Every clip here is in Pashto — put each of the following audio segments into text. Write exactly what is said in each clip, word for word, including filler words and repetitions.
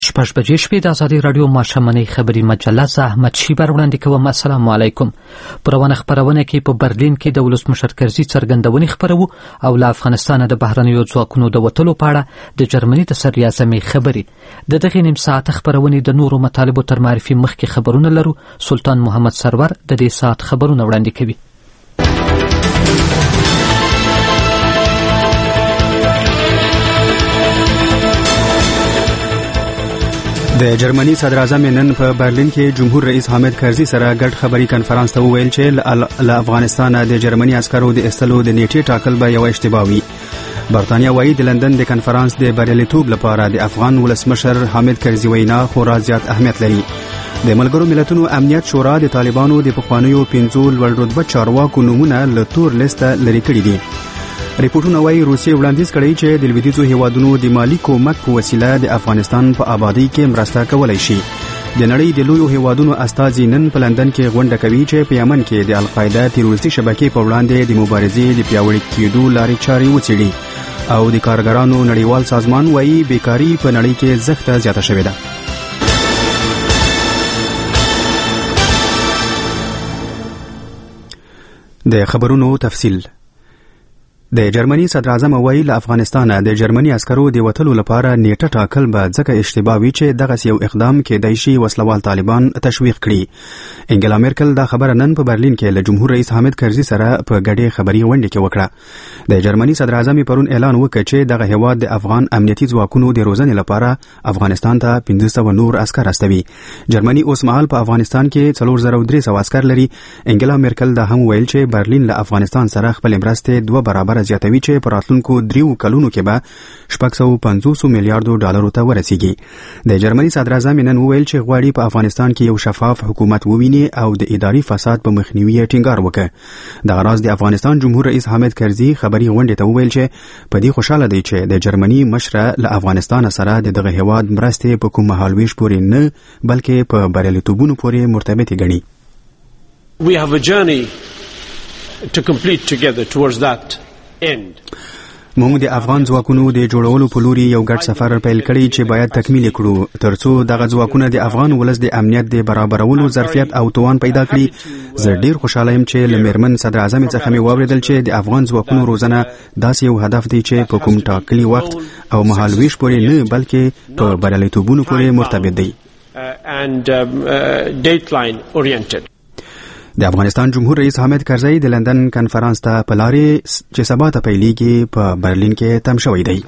شپږ بجې شپې د ازادي راډیو ماښامنۍ خبري مجله زه احمد شیبر وړاندې کوم. السلام علیکم. په روانه خپرونه کې په برلین کې د ولسمشر کرزي څرګندونې خپروو او له افغانستانه د بهرنیو ځواکونو د وتلو په اړه د جرمني د صدراعظمې خبرې. د دغې نیم ساعته خپرونې د نورو مطالبو تر معرفي مخکې خبرونه لرو. سلطان محمد سرور د دې ساعت خبرونه وړاندې کوي. د جرمني صدراعظم نن په برلین کې جمهور رئیس حامد کرزي سره ګډ خبري کنفرانس ته وویل چې له افغانستان د جرمني عسکرو د ایستلو د نیټې ټاکل به یو اشتباه وي. برتانیا وايي د لندن د کنفرانس د بریالیتوب لپاره د افغان ولسمشر حامد کرزي وینا خورا زیات اهمیت لري. د ملګرو ملتونو امنیت شورا د طالبانو د پخوانیو پنځو لوړ رتبه چارواکو نومونه له تور لیسته لرې کړي دي. ریپورتونه وايي روسیې وړاندیز کړی چې د لویدیځو هیوادونو د مالی کومک په وسیله د افغانستان په آبادی کې مرسته کولای شي. د نړۍ د لویو هیوادونو استازي نن په لندن کې غونډه کوي چې په یمن کې د القاعده تروریستي شبکې په وړاندې د مبارزې د پیاوړي کېدو لارې چارې وڅېړي. او د کارګرانو نړیوال سازمان وايي بیکاری په نړۍ کې زښته زیاته شوې ده. د خبرونو تفصیل. د جرمني صدراعظم وايي له افغانستانه د جرمني عسکرو د وتلو لپاره نیټه ټاکل به ځکه اشتباه وي چې دغه یو اقدام کېدای شي وسلوال طالبان تشویق کړي. انګلا میرکل دا خبره نن په برلین کې له جمهور رئیس حامد کرزي سره په ګډه خبري غونډه کې وکړه. د جرمني صدراعظم پرون اعلان وکړ چې دغه هیواد د افغان امنیتي ځواکونو د روزنې لپاره افغانستان ته پنځه سوه نور عسكر استوي. جرمني اوس مهال په افغانستان کې څلور زره درې سوه عسكر لري. انګلا میرکل دا هم ویل چې برلین له افغانستان سره خپل مرستې دوه برابر زیاتوي چې په راتلونکو دریو کلونو کې به شپږ سوه پنځوس میلیارډو ډالرو ته ورسیږي. د جرمني صدراعظم نن وویل چې غواړي په افغانستان کې یو شفاف حکومت وویني او د اداري فساد په مخنیوي ټینګار وکړي. دغه راز د افغانستان جمهور رئیس حامد کرزي خبري غونډه ته وویل چې په دې خوشاله دی چې د جرمني مشره له افغانستان سره د دغه هیواد مرستې په کوم مهالويش پورې نه بلکې په بریالیتوبونو پورې مرتبط غني. We have a journey to complete together towards that end. موږ د افغان ځواکونو د جوړولو په لوري یو ګډ سفر پیل کړی چې باید تکمیل کړو ترڅو دغه ځواکونه د افغان ولس د امنیت د برابرولو ظرفیت او توان پیدا کړي. زه ډیر خوشاله یم چې له میرمن صدراعظم څخه مې واوریدل چې د افغان ځواکونو روزنه داسې یو هدف دی چې په کوم ټاکلي وخت او مهالويش پورې نه بلکې په بریالیتوبونو پورې مرتبط دی. and um, uh, dateline oriented. د افغانستان جمهور رئیس حامد کرزي د لندن کنفرانس ته په لارې چې سبا ته پیلېږي په برلین کې تم شوی دی.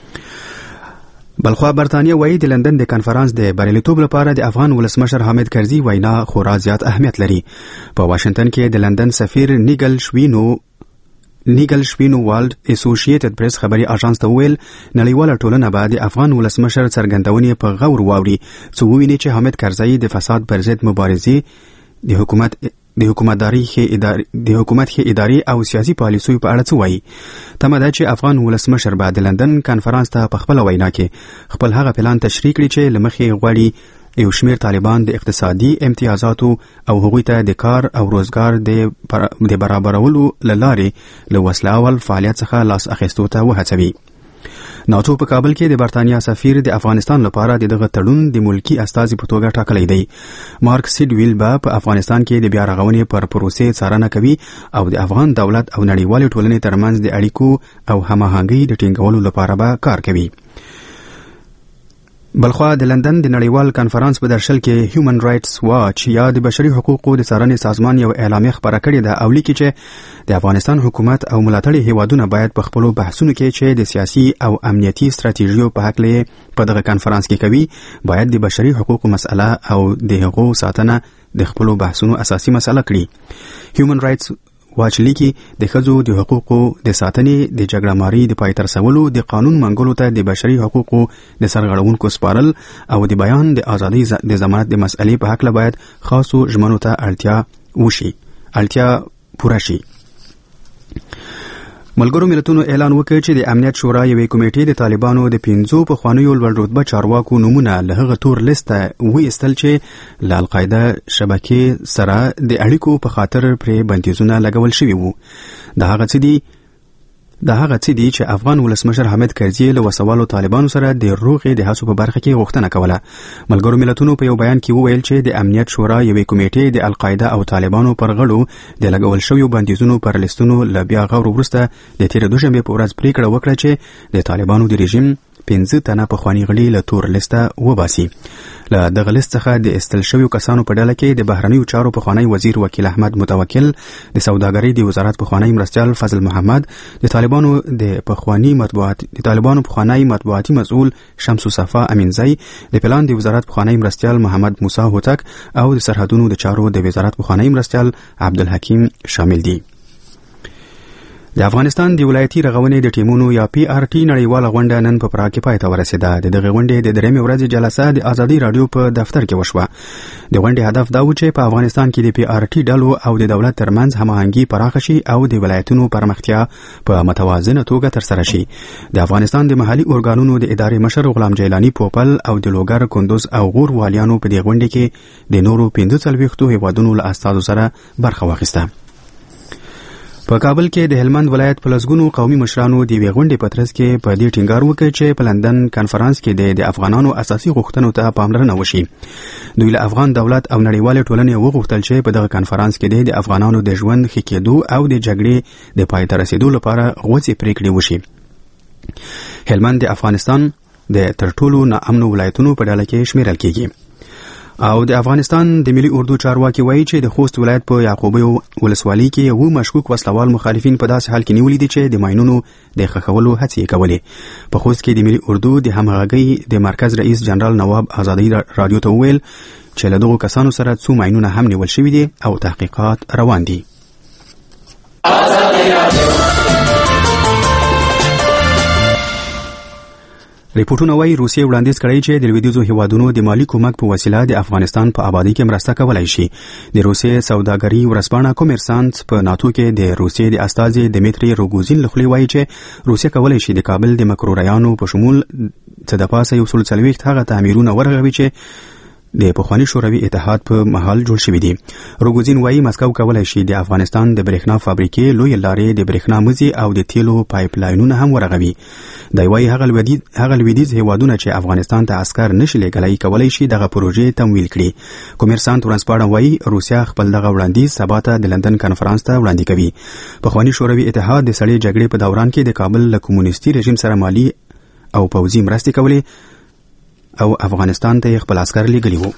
بلخوا برتانیا وايي د لندن د کنفرانس د بریالیتوب لپاره د افغان ولسمشر حامد کرزي وینا خورا زیات اهمیت لري. په واشنگټن کې د لندن سفیر نیګل شوینو نیګل شوینو والد اسوسییټډ پریس خبري اژانس ته ویل نړیواله ټولنه به د افغان ولسمشر څرګندونې په غور واوري څو وویني چې حامد کرزي د فساد پر ضد مبارزې د حکومت د حکومتداري کې اداري د حکومت کې اداري او سیاسي پالیسیو په اړه څه وایي. تمه ده چې افغان ولسمشر به د لندن کنفرانس ته په خپل وینا کې خپل هغه پلان تشریح کړي چې لمخې غواړي یو شمیر طالبان د اقتصادي امتیازاتو او هغوی ته د کار او روزګار د برابرولو لارې له وسلهوال فعالیت څخه لاس اخیستو ته وهڅوي. ناتو په کابل کې د برتانیا سفیر د افغانستان لپاره دغه تړون د ملکی استازي په توګه ټاکلی دی. مارک سیډویل به په افغانستان کې د بیا رغونې پر پروسې څارنه کوي او د افغان دولت او نړیوالې ټولنې ترمنځ د اړیکو او هماهنګۍ د ټینګولو لپاره به کار کوي. بلخوا د لندن د نړیوال کنفرانس په درشل کې هیومن رائټس واچ یا د بشري حقوقو د څارنې سازمان یو اعلامیه خبره کړې ده او لیکي چې د افغانستان حکومت او ملاتړي هیوادونه باید په خپلو بحثونو کې چې د سیاسي او امنیتي ستراتیژیو په هکله په دغه کنفرانس کې کوي باید د بشري حقوقو مسله او د حقوقو ساتنه د خپلو بحثونو اساسي مسله کړي. هیومن رائټس واچ لیکي د ښځو د حقوقو د ساتنې د جګړهمارۍ د پای ته رسولو د قانون منګولو ته د بشري حقوقو د سرغړونکو سپارل او د بیان د ازادۍ د ضمانت د مسئلې په هکله باید خاصو ژمنو ته اړتیا وشي اړتیا پوره شي. ملګرو ملتونو اعلان وکړ چې د امنیت شورا یوې کمیټې د طالبانو د پنځو پخوانیو لوړ رتبه چارواکو نومونه له هغه تور لیسته وایستل چې له القاعده شبکې سره د اړیکو په خاطر پرې بندیزونه لګول شوي وو. د هغه څه دي د هغه څه دي چې افغان ولسمشر حامد کرزي له وسوالو طالبانو سره د روغې د هڅو په برخه کې غوښتنه کوله. ملګرو ملتونو په یو بیان کې وویل چې د امنیت شورا یوې کمیټې د القاعده او طالبانو پر غړو د لګول شویو بندیزونو پر لیستونو له بیا غور وروسته د تیر دوشنبه په ورځ پریکړه وکړه چې د طالبانو د رژیم پنځه تنه پخواني غړي له تور لیسته وباسي. له دغه لیست څخه د استل شویو کسانو په ډله کې د بهرنیو چارو پخوانی وزیر وکیل احمد متوکل، د سوداګرۍ د وزارت پخوانی مرستیال فضل محمد، د طالبانو د پخوانی مطبوعات د طالبانو پخوانی مطبوعاتي مسؤل شمس صفا امینزی، د پلان د وزارت پخوانی مرستیال محمد موسی هوتک او د سرحدونو د چارو د وزارت پخوانی مرستیال عبدالحکیم شامل دي. د افغانستان د ولایتي رغونې د ټیمونو یا پی آر ټي نړیواله غونډه نن په پراګ کې پای ته ورسېده. د دغه غونډې د درېیمې ورځې جلسه د ازادي راډیو په دفتر کې وشوه. د غونډې هدف دا و چې په افغانستان کې د پی آر ټي ډلو او د دولت ترمنځ هماهنګي پراخه شي او د ولایتونو پرمختیا په متوازنه توګه ترسره شي. د افغانستان د محلي اورګانونو د ادارې مشر غلام جیلانی پوپل او د لوګر، کندوز او غور والیانو په دې غونډې کې د نورو پنځه څلوېښتو هیوادونو له استازو سره برخه واخیسته. په کابل کې د هلمند ولایت په لسګونو قومي مشرانو د یوې غونډې په ترڅ کې په دې ټینګار وکړ چې په لندن کانفرنس کې د افغانانو اساسي غوښتنو ته پاملرنه وشي. دوی له افغان دولت او نړیوالې ټولنې وغوښتل چې په دغه کانفرنس کې د افغانانو د ژوند ښه کېدو او د جګړې د پای ته رسېدو لپاره غوڅې پریکړې وشي. هلمند د افغانستان د تر ټولو ناامنو ولایتونو په ډله کې شمیرل کېږي. او د افغانستان د ملي اردو چارواکي وایي چې د خوست ولایت په یعقوبیو ولسوالۍ کې یو مشکوک وسلوال مخالفین په داسې حال کې نیولي دي چې د ماینونو د ښخولو هڅې یې کولې. په خوست کې د ملي اردو د همغږۍ د مرکز رئیس جنرال نواب آزادۍ راډیو ته وویل چې له دغو کسانو سره څو ماینونه هم نیول شوي دي او تحقیقات روان دي. ریپورتونه وايي روسیې وړاندیز کړی چې د لویدیځو هیوادونو د مالی کومک په وسیله د افغانستان په آبادی کې مرسته کولای شي. د روسیې سوداګري ورځپاڼه کومرسانت په ناتو کې د روسیې د استازي دمیتری روګوزین له خولې وایي چې روسیه کولای شي د کابل د مکروریانو په شمول څه د پاسه یو سل څلوېښت هغه تعمیرونه ورغوي چې د پخواني شوروي اتحاد په محل جوړ شوي دي. روګوزین وایي مسکو کولای شي د افغانستان د برېښنا فابریکې، لوی لارې، د برېښنا مزي او د تیلو پایپ لاینونه هم ورغوي. دی وایي هغه لویدیځ هیوادونه چې افغانستان ته عسکر نشي لېږلی کولای شي دغه پروژې تمویل کړي. کومرسانت ورځپاڼه وایي روسیه خپل دغه وړاندیز سبا ته د لندن کانفرنس ته وړاندې کوي. پخواني شوروي اتحاد د سړې جګړې په دوران کې د کابل له کمونیستي رژیم سره مالي او پوځي مرستې کولې او افغانستان ته خپل عسكر لېږلي وو.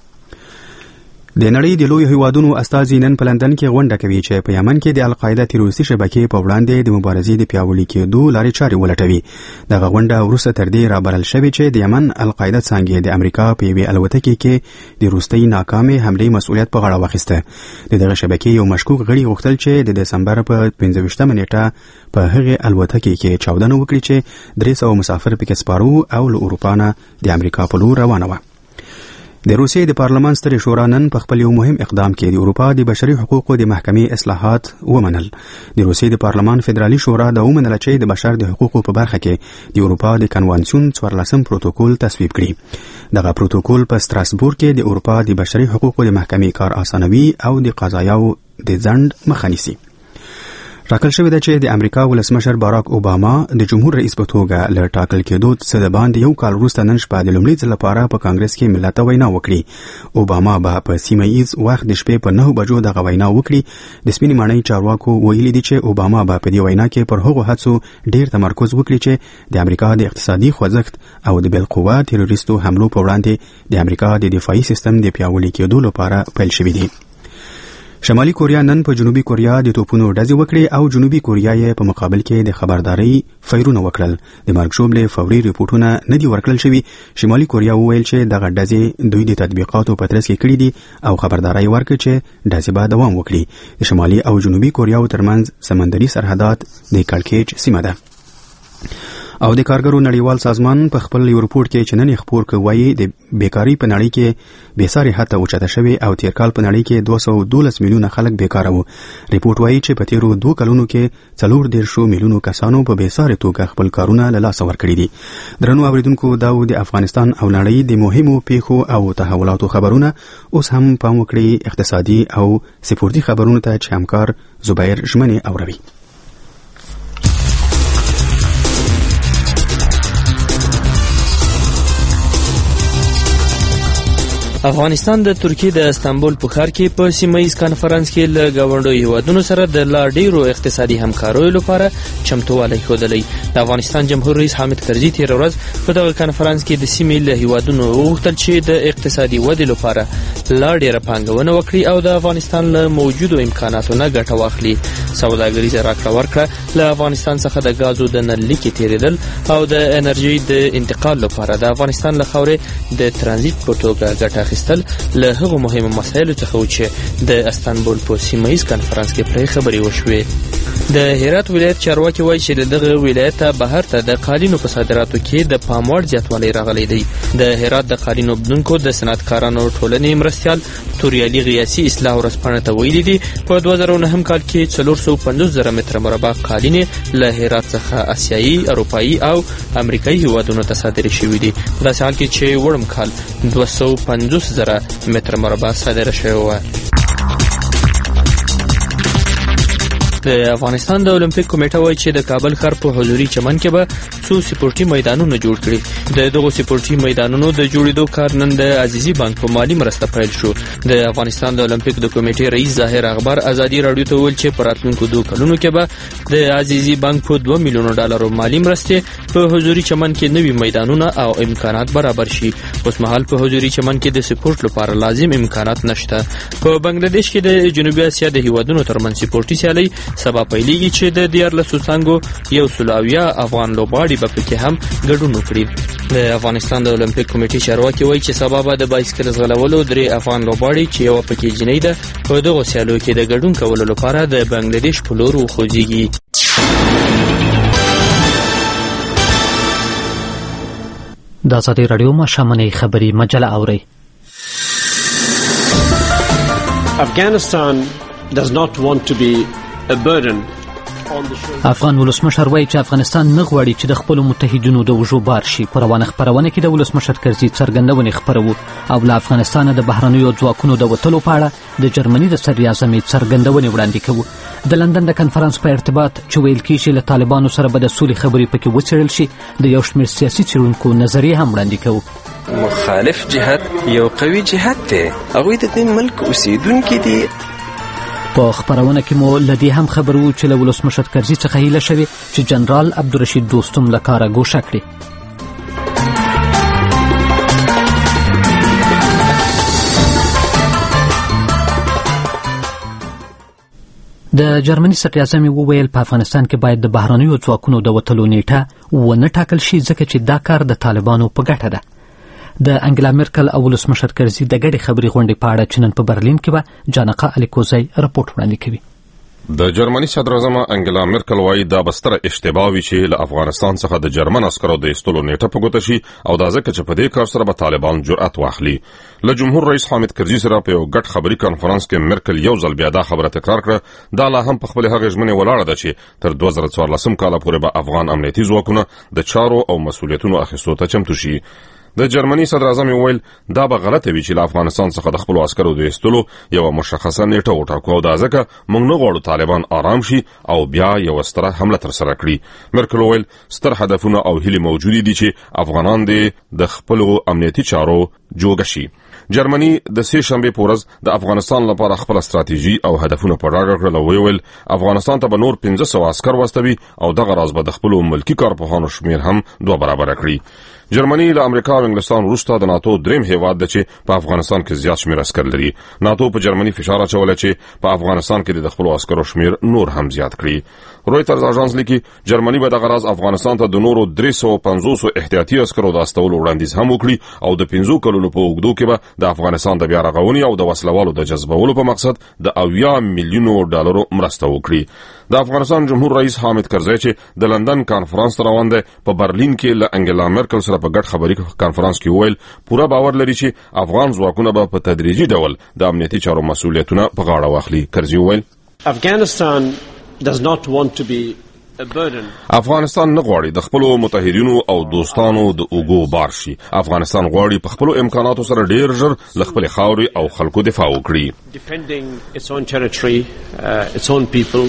د نړۍ د لوی هیوادونو استازي نن په لندن کې غونډه کوي چې په یمن کې د القاعده تروریستي شبکې په وړاندې د مبارزې د پیاوړي کېدو لارې چارې ولټوي. دغه غونډه وروسته تر دې رابلل شوې چې د یمن القاعده څانګې د امریکا په یوې الوتکې کې د وروستۍ ناکامې حملې مسؤلیت په غاړه واخیسته. د دغه شبکې یو مشکوک غړي غوښتل چې د دسمبر په پنځه ویشتمه نیټه په هغې الوتکې کې چاودنه وکړي چې درې سوه مسافر پکې سپاره او له اروپا نه د امریکا په لور روانه وه. د روسیې د پارلمان سترې شورا نن په خپل یو مهم اقدام کې د اروپا د بشري حقوقو د محکمې اصلاحات ومنل. د روسیې د پارلمان فدرالي شورا دا ومنله چې د بشر د حقوقو په برخه کې د اروپا د کنوانسیون څوارلسم پروتوکول تصویب کړي. دغه پروتوکول په ستراسبورګ کې د اروپا د بشري حقوقو د محکمې کار آسانوي او د قضایاو د ځنډ مخه نیسي. راکل شوې ده چې د امریکا ولسمشر باراک اوباما د جمهور رئیس په توګه له ټاکل کېدو څخه د باندې یو کال وروسته نن شپه د لومړي ځل لپاره په کانګرس کې ملت ته وینا وکړي. اوباما به په سیمه ییز وخت د شپې په نهو بجو دغه وینا وکړي. د سپینې ماڼۍ چارواکو ویلي دي چې اوباما به په دې وینا کې پر هغو هڅو ډیر تمرکز وکړي چې د امریکا د اقتصادي خوځښت او د بالقوه تروریستو حملو په وړاندې د امریکا د دفاعي سیستم د پیاوړي کېدو لپاره پیل شوي دي. شمالي کوریا نن په جنوبي کوریا د توپونو ډزې وکړې او جنوبي کوریا یې په مقابل کې د خبرداري فیرونه وکړل. د مرګ ژوبلې فوري ریپورتونه نه دي ورکړل شوي. شمالي کوریا وویل چې دغه ډزې دوی د تطبیقاتو په ترڅ کې کړي دي او خبرداری ورکړي چې ډزې به دوام وکړي. د شمالي او جنوبي کوریاو ترمنځ سمندري سرحدات د کړکېچ سیمه ده. او د کارګرو نړیوال سازمان په خپل یو رپورټ کې چې نن یې خپور کړی وایي د بیکاري په نړۍ کې بېساري حد ته اوچته شوې او تیر کال په نړۍ کې دوه سوه دولس میلیونه خلک بیکاره وو. ریپورټ وایي چې په تیرو دوه کلونو کې څلور دېرشو میلیونو کسانو په بېساري توګه خپل کارونه له لاسه ورکړي دي. درنو اورېدونکو دا و د افغانستان او نړۍ د مهمو پیښو او تحولاتو خبرونه. اوس هم پام وکړئ اقتصادي او سپورتي خبرونو ته چې همکار زبیر ژمنې اوروي. افغانستان د ترکیې د استانبول په ښار کې په سیمه‌ییز کانفرنس کې له ګاونډیو هیوادونو سره د لا ډیرو اقتصادي همکاریو لپاره چمتووالی ښودلی. د افغانستان جمهور رئیس حامد کرزي تېره ورځ په دغه کانفرنس کې د سیمې له هیوادونو وغوښتل چې د اقتصادي ودې لپاره لا ډیره پانګونه وکړي او د افغانستان له موجودو امکاناتو نه ګټه واخلي. سوداګریزه راکړه ورکړه له افغانستان څخه د ګازو د نل لیکې تېرېدل او د انرژۍ د انتقال لپاره د افغانستان له خاورې د ترانزیت په توګه ګټه اخیستل له هغو مهمو مسایلو څخه و چې د استانبول په سیمه‌ییز کانفرنس کې پرې خبرې وشوې. د هرات ولایت چارواکي وایي چې د دغه ولایت بهر ته د قالینو په صادراتو کې د پام وړ زیاتوالی راغلی دی. د هرات د قالینو بدونکو د صنعتکارانو ټولنې مرستیال توریالي غیاسي اصلاح ورځپاڼې ته ویلي دي په دوه زره نهم کال کې څلور سوه پنځوس زره متره مربع قالینې له هرات څخه اسیایي، اروپایي او امریکایي هیوادونو ته صادرې شوي دي. په داسې حال کې چې وړم کال دوه سوه پنځوس زره متره مربع صادره شوې وه. د افغانستان د اولمپیک کمیټه وایي چې د کابل ښار په حضوري چمن کې به څو سپورټي میدانونه جوړ کړي. د دغو سپورټي میدانونو د جوړېدو کار نن د عزیزي بانک په مالي مرسته پیل شو. د افغانستان د اولمپیک د کمیټې رئیس ظاهر اخبار ازادي راډیو ته وویل چې په راتلونکو دوه کلونو کې به د عزیزي بانک په دوه میلیونو ډالرو مالي مرستې په حضوري چمن کې نوي میدانونه او امکانات برابر شي. اوس مهال په حضوري چمن کې د سپورټ لپاره لازم امکانات نشته. په بنگلاديش کې د جنوبي اسیا د هیوادونو ترمنځ سپورټي سیالۍ سبا پیلېږي چې د دیارلسو څانګو یو سل اویا افغان لوبغاړي به پکې هم ګډون وکړي. د افغانستان د اولمپیک کمیټې چارواکي وایي چې سبا به د بایسکل ځغلولو درې افغان لوبغاړي چې یوه پکې جنۍ ده په دغو سیالیو کې د ګډون کولو لپاره د بنگلاديش په لور وخوځېږي. د ازادي راډیو ماښامنۍ خبري مجله اورئ. Afghanistan does not want to be a burden on the shoulders. افغان ولسمشر وایي چې افغانستان نه غواړي چې د خپلو متحدینو د وژو بار شي. په روانه خپرونه کې د ولسمشر کرزي څرګندونې خپروو او له افغانستانه د بهرنیو ځواکونو د وتلو په اړه د جرمني د صدراعظم څرګندونې وړاندې کوو. د لندن د کنفرانس په ارتباط چې ویل کېږي له طالبانو سره به د سولې خبرې پکې وڅېړل شي د یو شمېر سیاسي څېړونکو نظریې هم وړاندې کوو. مخالف جهت یو قوي جهت دی. هغوی د دې ملک اوسیدونکي دي. په خپرونه کې مو له دې هم خبر وو چې له ولسمشر کرزي څخه هیله شوې چې جنرال عبدالرشید دوستم له کاره ګوښه کړي. د جرمني صدراعظم وویل په افغانستان کې باید د بهرنیو ځواکونو د وتلو نیټه ونه ټاکل شي ځکه چې دا کار د طالبانو په ګټه ده. د انګلا مرکل او ولسمشر کرزي د ګډې خبرې غونډې په اړه چې نن په برلین کې به جانقه الیکوزی رپورټ وړاندې کوي. د جرمني صدراعظم انګلا مرکل وايي دا بستره اشتباه وي چې له افغانستان څخه د جرمن عسکرو د ایستلو نیټه په ګوته شي او دا ځکه چې په دې کار سره به طالبان جرأت واخلي. له جمهور رئیس حامد کرزي سره په یو ګډ خبري کانفرنس کې مرکل یو ځل بیا دا خبره تکرار کړه دا لا هم په خپل هغه ژمنې ولاړه ده چې تر دوه زره څوارلسم کال پورې به افغان امنیتي ځواکونه د چارو او مسؤلیتونو اخیستو ته چمتو شي. د جرمني صدراعظم ویل دا به غلطه وي چې له افغانستان څخه د خپل عسکرو د ایستلو یو مشخصه نیټه وټاکو او دا ځکه موږ نه غواړو طالبان آرام شي او بیا یو ستره حمله ترسره کړي. مرکل ویل ستر هدفونه او هیلې موجود دي چې افغانان د خپل امنیتي چارو جوګه شي. جرمني د سه شنبه په ورځ د افغانستان لپاره خپل ستراتیژي او هدفونه په ډاګه کړل او ویل افغانستان ته به نور پنځه سوه عسكر واستوي او دغه راز به د خپل ملکی کارپوهانو شمیر هم دوه برابر کړي. جرمني له امریکا او انګلستان وروسته د ناتو دریم هیواد دی چې په افغانستان کې زیات شمیر عسكر لري. ناتو په جرمني فشار اچولی چې په افغانستان کې د خپل عسکرو شمیر نور هم زیات کړي. رويټرز اژانس لیکي جرمني به دغه راز افغانستان ته د نورو درې سوه پنځوس احتیاطي عسکرو د استولو وړاندیز هم وکړي او د پنځو کلونو په اوږدو کې به د افغانستان د بیا رغونې او د وسلوالو د جذبولو په مقصد د اویا میلیونو ډالرو مرسته وکړي. د افغانستان جمهور رئیس حامد کرزي چې د لندن کانفرنس روان دی په برلین کې له انګلا مرکل سره په ګډ خبري کانفرنس کې ویل پوره باور لري چې افغان ځواکونه به په تدریجي ډول د امنیتي چارو مسؤلیتونه په غاړه واخلي. کرزي ویل Afghanistan does not want to be a burden. افغانستان نه غواړي د خپل متحدینو او دوستانو د اوګو بار شي. افغانستان غواړي په خپل امکاناتو سره ډیر ژر ل خپل خاوري او خلکو دفاع وکړي. Defending its own territory, uh, its own people.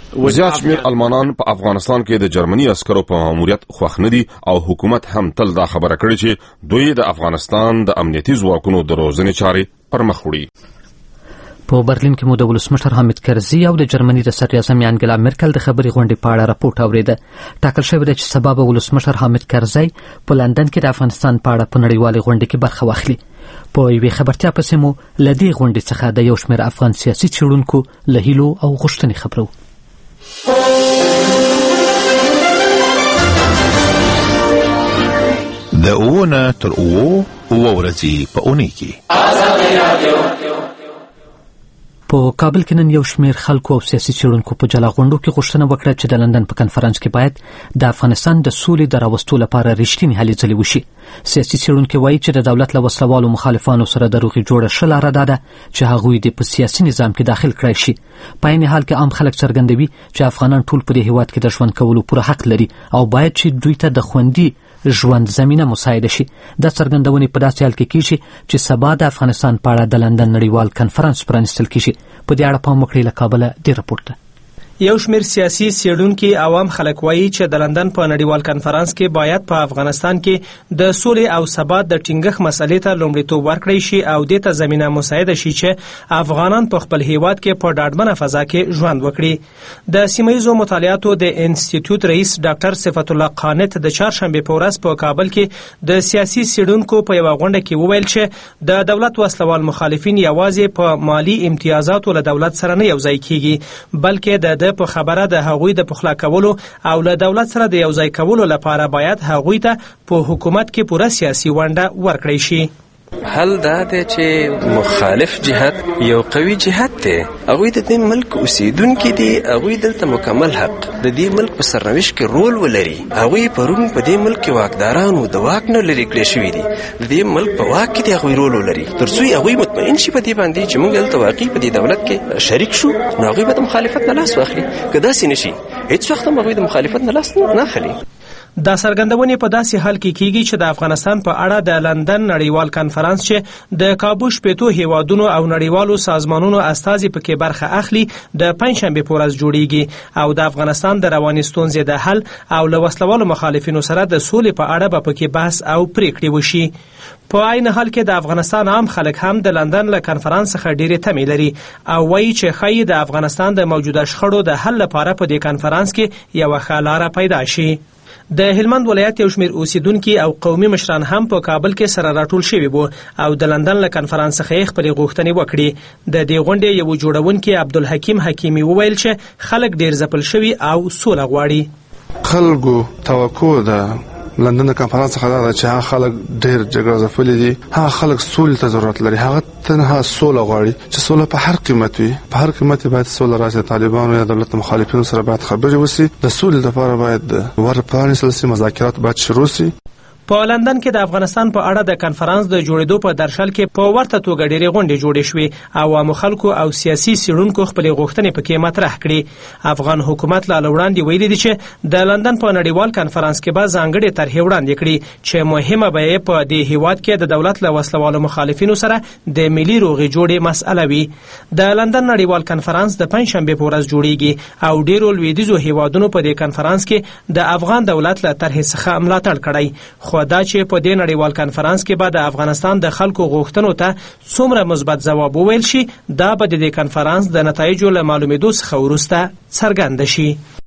زیات شمیر المانان په افغانستان کې د جرمني عسکرو په ماموریت خوښ نه دي او حکومت هم تل دا خبره کړې چې دوی د افغانستان د امنیتي ځواکونو د روزنې چارې پر مخ وړي. په برلین کې مو د ولسمشر حامد کرزي او د جرمني د صدر اعظم انګلا مرکل د خبري غونډې په اړه راپورټ اوریده. ټاکل شوی دی چې سبا به ولسمشر حامد کرزي په لندن کې د افغانستان په اړه په نړیوالې غونډې کې برخه واخلي. په یوې خبرتیا پسې مو له دې غونډې څخه د یو شمېر افغان سیاسي څېړونکو له هیلو او غوښتنې خبرو. د اووه نه تر اووه اووه ورځې په اونۍ کې په کابل کې نن یو شمېر خلکو او سیاسي څېړونکو په جلا غونډو کې غوښتنه وکړه چې د لندن په کنفرانس کې باید د افغانستان د سولې د راوستو لپاره رښتینې هلې ځلې وشي. سیاسي څېړونکي وایي چې د دولت له وسلوالو مخالفانو سره د روغې جوړه ښه لاره دا ده چې هغوی دې په سیاسي نظام کې داخل کړای شي. په عین حال کې عام خلک څرګندوي چې افغانان ټول په دې هېواد کې د ژوند کولو پوره حق لري او باید چې دوی ته د خوندي ژوند زمینه مساعده شي. دا څرګندونې په داسې حال کې کیږي چې سبا د افغانستان په اړه د لندن نړیوال کنفرانس پرانیستل کیږي. په دې اړه پام وکړئ. له کابله دې راپورټ ده. یو شمېر سیاسي څېړونکي عوام خلک وایي چې د لندن په نړیوال کنفرانس کې باید په افغانستان کې د سولې او ثبات د ټینګښت مسلې ته لومړیتوب ورکړی شي او دې ته زمینه مساعده شي چې افغانان په خپل هیواد کې په ډاډمنه فضا کې ژوند وکړي. د سیمه ییزو مطالعاتو د انسټیټیوټ رئیس ډاکټر صفت الله قانت د چهارشنبې په ورځ په کابل کې د سیاسي څېړونکو په یوه غونډه کې وویل چې د دولت وسلوال مخالفین یوازې په مالی امتیازاتو له دولت سره نه یوځای کیږي بلکې د په خبره د هغوی د پخلا کولو او له دولت سره د یوځای کولو لپاره باید هغوی ته په حکومت کې پوره سیاسي ونډه ورکړی شي. حل دا دی چې مخالف جهت یو قوي جهت دی. هغوی د دې ملک اوسیدونکي دي. هغوی دلته مکمل حق د دې ملک په سرنوشت کې رول ولري. هغوی پرون په دې ملک کې واکدارانو د واک نه لرې کړی شوي دي. د دې ملک په واک کې دي هغوی رول ولري. تر څو هغوی مطمئن شي په دې باندې چې موږ دلته واقعي په دې دولت کې شریک شو نو هغوی به د مخالفت نه لاس واخلي. که داسې نه شي هېڅ وخت هم هغوی د مخالفت نه لاس نه اخلي. دا څرګندونې په داسې حال کې کیږي چې د افغانستان په اړه د لندن نړیوال کنفرانس چې د کابو شپېتو هیوادونو او نړیوالو سازمانونو استازي پکې برخه اخلي د پنجشنبې په ورځ جوړیږي او د افغانستان د رواني ستونزې د حل او له وسلوالو مخالفینو سره د سولې په اړه به پکې بحث او پریکړې وشي. په عین حال کې د افغانستان عام خلک هم د لندن له کنفرانس څخه ډېرې تمې لري او وایي چې ښایي د افغانستان د موجوده شخړو د حل لپاره په دې کنفرانس کې یوه ښه لاره پیدا شي. د هلمند ولایت یو شمېر اوسیدونکي او قومي مشران هم په کابل کې سره راټول شوي وو او د لندن له کنفرانس څخه یې خپلې غوښتنې وکړې. د دې غونډې یو جوړونکي عبدالحکیم حکیمي وویل چې خلک ډېر ځپل شوي او سوله غواړي. خلکو توقع ده لندن کنفرانس څخه دا چې هغه خلک ډېر جګړه ځپلي دي. هغه خلک سولې ته ضرورت لري. هغه تنها سوله غواړي چې سوله په هر قیمت وي. په هر قیمت باید سوله راشي. طالبانو یا دولت مخالفینو سره باید خبرې وشي. د سولې لپاره باید ور پرانیستل شي. مذاکرات باید شروع شي. په لندن کې د افغانستان په اړه د کنفرانس د جوړېدو په درشل کې په ورته توګه ډېرې غونډې جوړې شوې. عوامو خلکو او سیاسي څېړونکو خپلې غوښتنې پکې مطرح کړې. افغان حکومت لا له وړاندې ویلي دي چې د لندن په نړیوال کنفرانس کې به ځانګړې طرحې وړاندې کړي چې مهمه به یې په دې هېواد کې د دولت له وسلوالو مخالفینو سره د ملي روغې جوړې مسئله وي. د لندن نړیوال کنفرانس د پنجشنبې په ورځ جوړیږي او ډېرو لویدیځو هېوادونو په دې کنفرانس کې د افغان دولت له طرحې څخه ملاتړ کړی. خو دا چې په دې نړیوال کنفرانس کې به د افغانستان د خلکو غوښتنو ته څومره مثبت ځواب وویل شي دا به د دې کنفرانس د نتایجو له معلومېدو څخه وروسته څرګنده شي.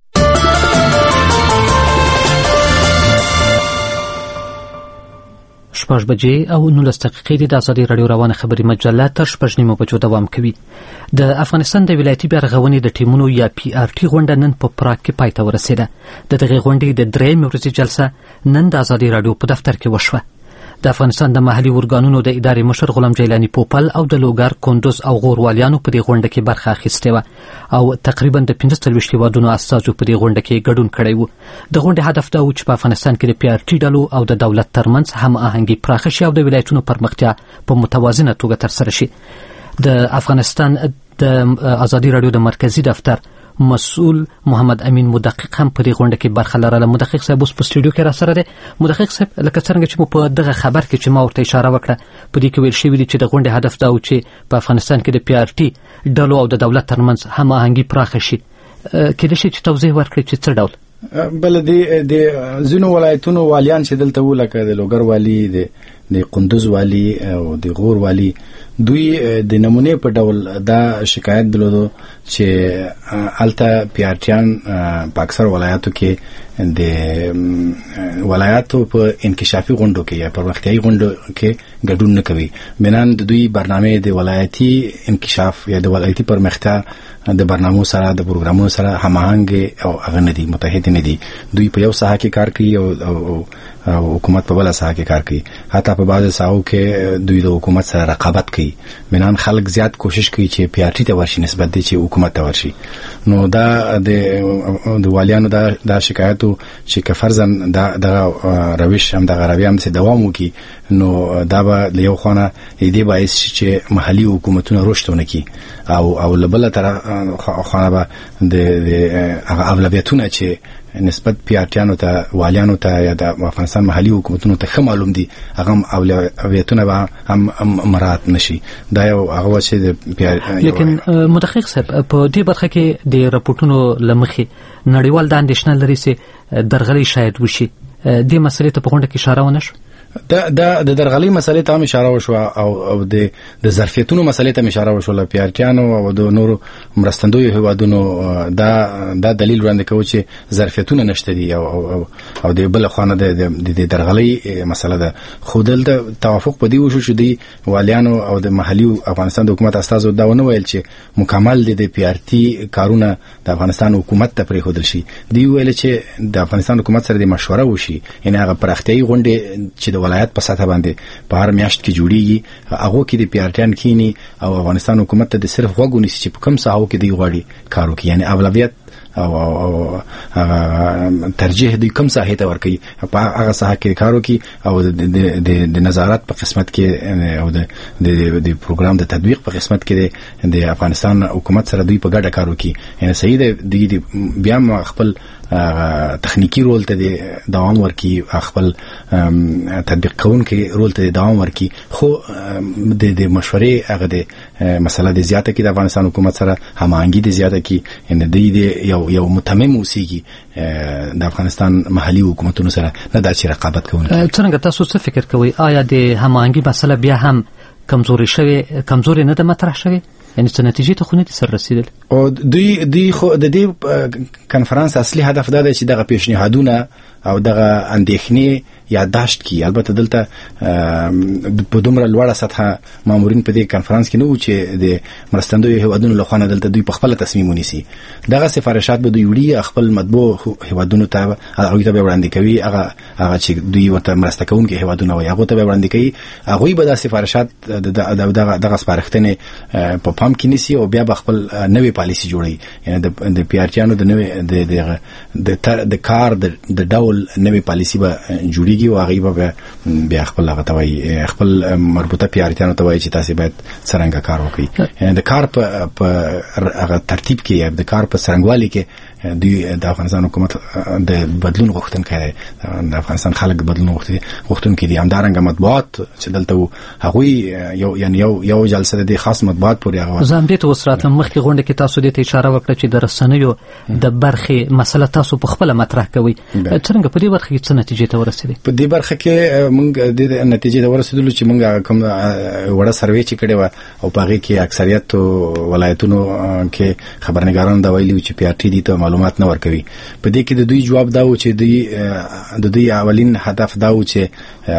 شپږ بجې او نولس دقیقې دي. د ازادي راډیو روانه خبري مجله تر شپږ نیمو بجو دوام کوي. د افغانستان د ولایتي بیارغونې د ټیمونو یا پی آر ټي غونډه نن په پراګ کې پای ته ورسېده. د دغې غونډې د درېیمې ورځې جلسه نن د ازادي راډیو په دفتر کې وشوه. د افغانستان د محلي ارګانونو د ادارې مشر غلام جیلانی پوپل او د لوګر، کندوز او غور والیانو په دې غونډه کې برخه اخیستې وه او تقریبا د پنځه څلوېښت هېوادونو استازو په دې غونډه کې ګډون کړی و. د غونډې هدف دا و چې په افغانستان کې د پی آر ټي ډلو او د دولت ترمنځ هماهنګي پراخه شي او د ولایتونو پرمختیا په متوازنه توګه ترسره شي. د افغانستان د ازادي راډیو د مرکزی دفتر مسؤل محمد امین مدقق هم په دې غونډه کې برخه لرله. مدقق صاحب اوس په سټوډیو کې را سره دی. مدقق صاحب لکه څرنګه چې مو په دغه خبر کې چې ما ورته اشاره وکړه په دې کې ویل شوي دي چې د غونډې هدف دا و چې په افغانستان کې د پی آر ټي ډلو او د دولت ترمنځ هماهنګي پراخه شي. کېدای شي چې توضیح ورکړي چې څه ډول؟ بل د د ځینو ولایتونو والیان چې دلته و لکه د لوګر والی د د قندوز والی او د غور والی دوی د نمونه په ډول دا شکایت درلودو چې الته پیارټیان په اکثر ولایاتو کې د ولایاتو په انکشافي غونډو کې یا پرمختیایي غونډو کې ګډون نه کوي. بنان د دوی برنامه د ولایتي انکشاف یا د ولایتي پرمختیا د برنامو سره د پروګرامونو سره هماهنګ او هغه نه دي، متحد نه دي. دوی په یو ساحه کې کار کوي او او حکومت په بل ساحه کې کار کوي. حتی په بعض ساحو کې دوی د حکومت سره رقابت کوي. بنان خلک زیات کوشش کوي چې پیارټي ته ورشي نسبت دي چې حکومت ته ورشي. نو دا د د والیانو دا د شکایتو چې کفرزن دا د روش هم د غربي هم څه دوام وکي، نو دا به له یو خانه دې باعث چې محلي حکومتونه رشدونه کوي او او لبل تر خانه به د هغه اولویتونه چې نسبت پیارټیانو ته والیانو ته یا د افغانستان محلي حکومتونو ته ښه معلوم دي، هغه اولویتونه به هم مراعات نشي. دا یو هغه چې د لیکن مدقق صاحب په دې برخه کې د راپورټونو لمخې نړیوال د اندېښنه لري چې درغلي شاید وشي. دې مسلې ته په غونډه کې اشاره ونه شو. دا د درغلي مسلې ته هم اشاره وشو او او د د ظرفیتونو مسلې ته اشاره وشو. له پیارټیانو او د نورو مرستندوی هیوادونو دا دا دلیل وړاندې کوي چې ظرفیتونه نشته دي او او او د بل خوانه د د درغلي مسله ده. خو دلته توافق پدې وشو چې دی والیانو او د محلي افغانستان د حکومت استازو دا ونه ویل چې مکمل د پیارټي کارونه د افغانستان حکومت ته پرې خودل شي. دی ویل چې د افغانستان حکومت سره د مشوره وشي، یعنی هغه پرختیایي غونډه چې ولایت په سطح باندې په هر میاشت کې جوړیږي، هغه کې د پیارټیان کینی او افغانستان حکومت ته د صرف غوږونی چې په کوم ساحو کې دی غواړي کار وکړي، یعنی اولویت او او ترجیح دی کوم ساحه ته ورکړي، په هغه ساحه کې کار وکړي او د د نظارت په قسمت کې او د د د پروګرام د تطبیق په قسمت کې د افغانستان حکومت سره دوی په ګډه کار وکړي. یعنی صحیح دی د بیا خپل تخنیکی رول ته دوام ورکي، خپل تطبیق کوونکي رول ته دوام ورکي. خو د د مشورې هغه د مسله د زیاته کې د افغانستان حکومت سره هماهنګي د زیاته کې، ان د یو یو متمم اوسېږي د افغانستان محلي حکومتونو سره نه دا چې رقابت کوي. څنګه تاسو څه فکر کوئ؟ آیا د هماهنګي مسله بیا هم کمزوري شوی کمزوري نه ده مطرح شوی؟ یعنی څه نتیجې ته خو نه دي سر رسیدل؟ او دوی دوی خو د دې کنفرانس اصلي هدف دا دی چې دغه پیشنهادونه او دغه اندېښنې یادداشت کی. البته دلته په دومره لوړه سطح مامورین په دې کنفرانس کې نه و چې د مرستندوی هیوادونو له خوا دلته دوی په خپل تصمیم ونیسي. دغه سفارشات به دوی وړي خپل مطبوع هیوادونو ته هغه ته به وړاندې کوي، هغه هغه چې دوی ورته مرسته کوونکي هیوادونه وي هغه ته به وړاندې کوي. هغه به د سفارشات دغه دغه سپارښتنې په پام کې نیسي او بیا به خپل نوې پالیسي جوړي. یعنی د پیارټیانو د نوې د د کار د ډول نوې پالیسي به جوړیږي او هغه به بیا خپل هغه توای خپل مربوطه پیارټیانو توای چې تاسو باید څنګه کار وکړي. یعنی د کار په هغه ترتیب کې یا د کار په څنګهوالي کې دوی د افغانستان حکومت د بدلون غوښتونکي دی، د افغانستان خلک بدلون غوښتونکي دي. همدارنګه مطبوعات چې دلته هغوی یو یعنی یو یو جلسه د خاص مطبوعات پورې هغه زم دې ته وسرات مخکې غونډه کې تاسو دې ته اشاره وکړه چې د رسنیو د برخې مسله تاسو په خپل مطرح کوي. څنګه په دې برخه کې څه نتیجې ته ورسېدې؟ په دې برخه کې موږ د نتیجې ته ورسېدلو چې موږ کوم وړه سروې چې کړې و او په هغه کې اکثریت ولایتونو کې خبرنګاران دا ویلي چې پیارټي دي ته معلومات نه ورکوي. په دې کې د دوی جواب دا و چې دوی د دوی اولین هدف دا و چې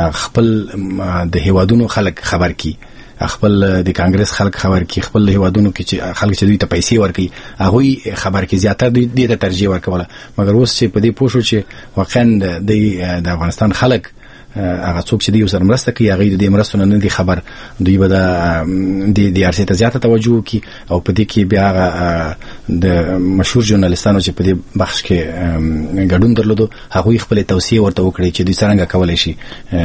خپل د هیوادونو خلک خبر کی، خپل د کانګرس خلک خبر کی، خپل هیوادونو کې چې خلک چې دوی ته پیسې ورکي هغه خبر کی زیاتره دوی دې ته ترجیح ورکوله. مګر اوس چې په دې پوښو چې واقعا د افغانستان خلک هغه څوک چې دی سره مرسته کوي هغه د مرستو نه دي خبر، دوی به د د ارسي ته زیاته توجه کوي او په دې کې بیا د مشهور ژورنالیستانو چې په دې بخش کې ګډون درلودو هغه خپل توصیه ورته وکړي چې دوی څنګه کولای شي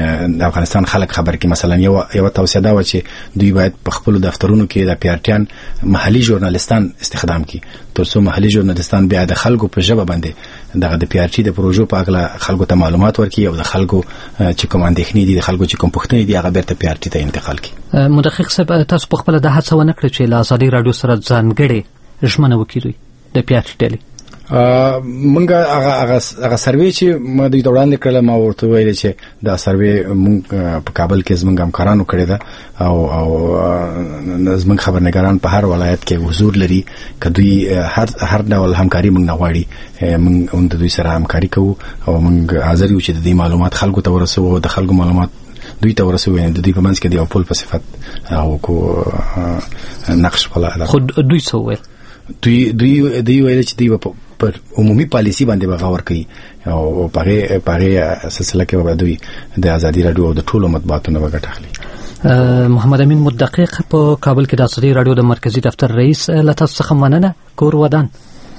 د افغانستان خلک خبر کړي. مثلا یو یو توصیه دا و چې دوی باید په خپل دفترونو کې د پیارټیان محلي ژورنالیستان استخدام کړي ترڅو محلي ژورنالیستان بیا د خلکو په ژبه باندې دغه د پیارټي د پروژو په اړه خلکو ته معلومات ورکړي او د خلکو چې کوم اندېښنې دي د خلکو چې کوم پوښتنې دي هغه بیرته پیارټي ته انتقال کړي. مدقق صاحب تاسو په خپل د هڅه ونه کړی چې له ازادي رادیو سره ځانګړې ژمنه وکړئ د پیارټي ډلې؟ مونږ هغه هغه سروې چې ما دوی ته وړاندې کړل ما ورته ویل چې دا سروې مونږ په کابل کې زمونږ همکارانو کړی ده او او زمونږ خبرنګاران په هر ولایت کې حضور لري که دوی هر هر ډول همکاري مونږ نه غواړي مونږ د دوی سره همکاري کوو او مونږ حاضر یو چې د دې معلومات خلکو ته ورسوو او د خلکو معلومات دوی ته ورسوي د دې په منځ کې د یو پل په صفت او کو نقش ولا خود دوی څه وایي دوی دوی دوی ویل چې دوی پر عمومي پالیسی باندې بغاور کوي او پاره پاره سلسله کې به دوی د ازادي رادیو او د ټولو مطبوعاتو نه وګټه اخلي. محمد امین مدقق په کابل کې د ازادي رادیو د مرکزی دفتر رئیس له تاسو څخه مننه. کور ودان.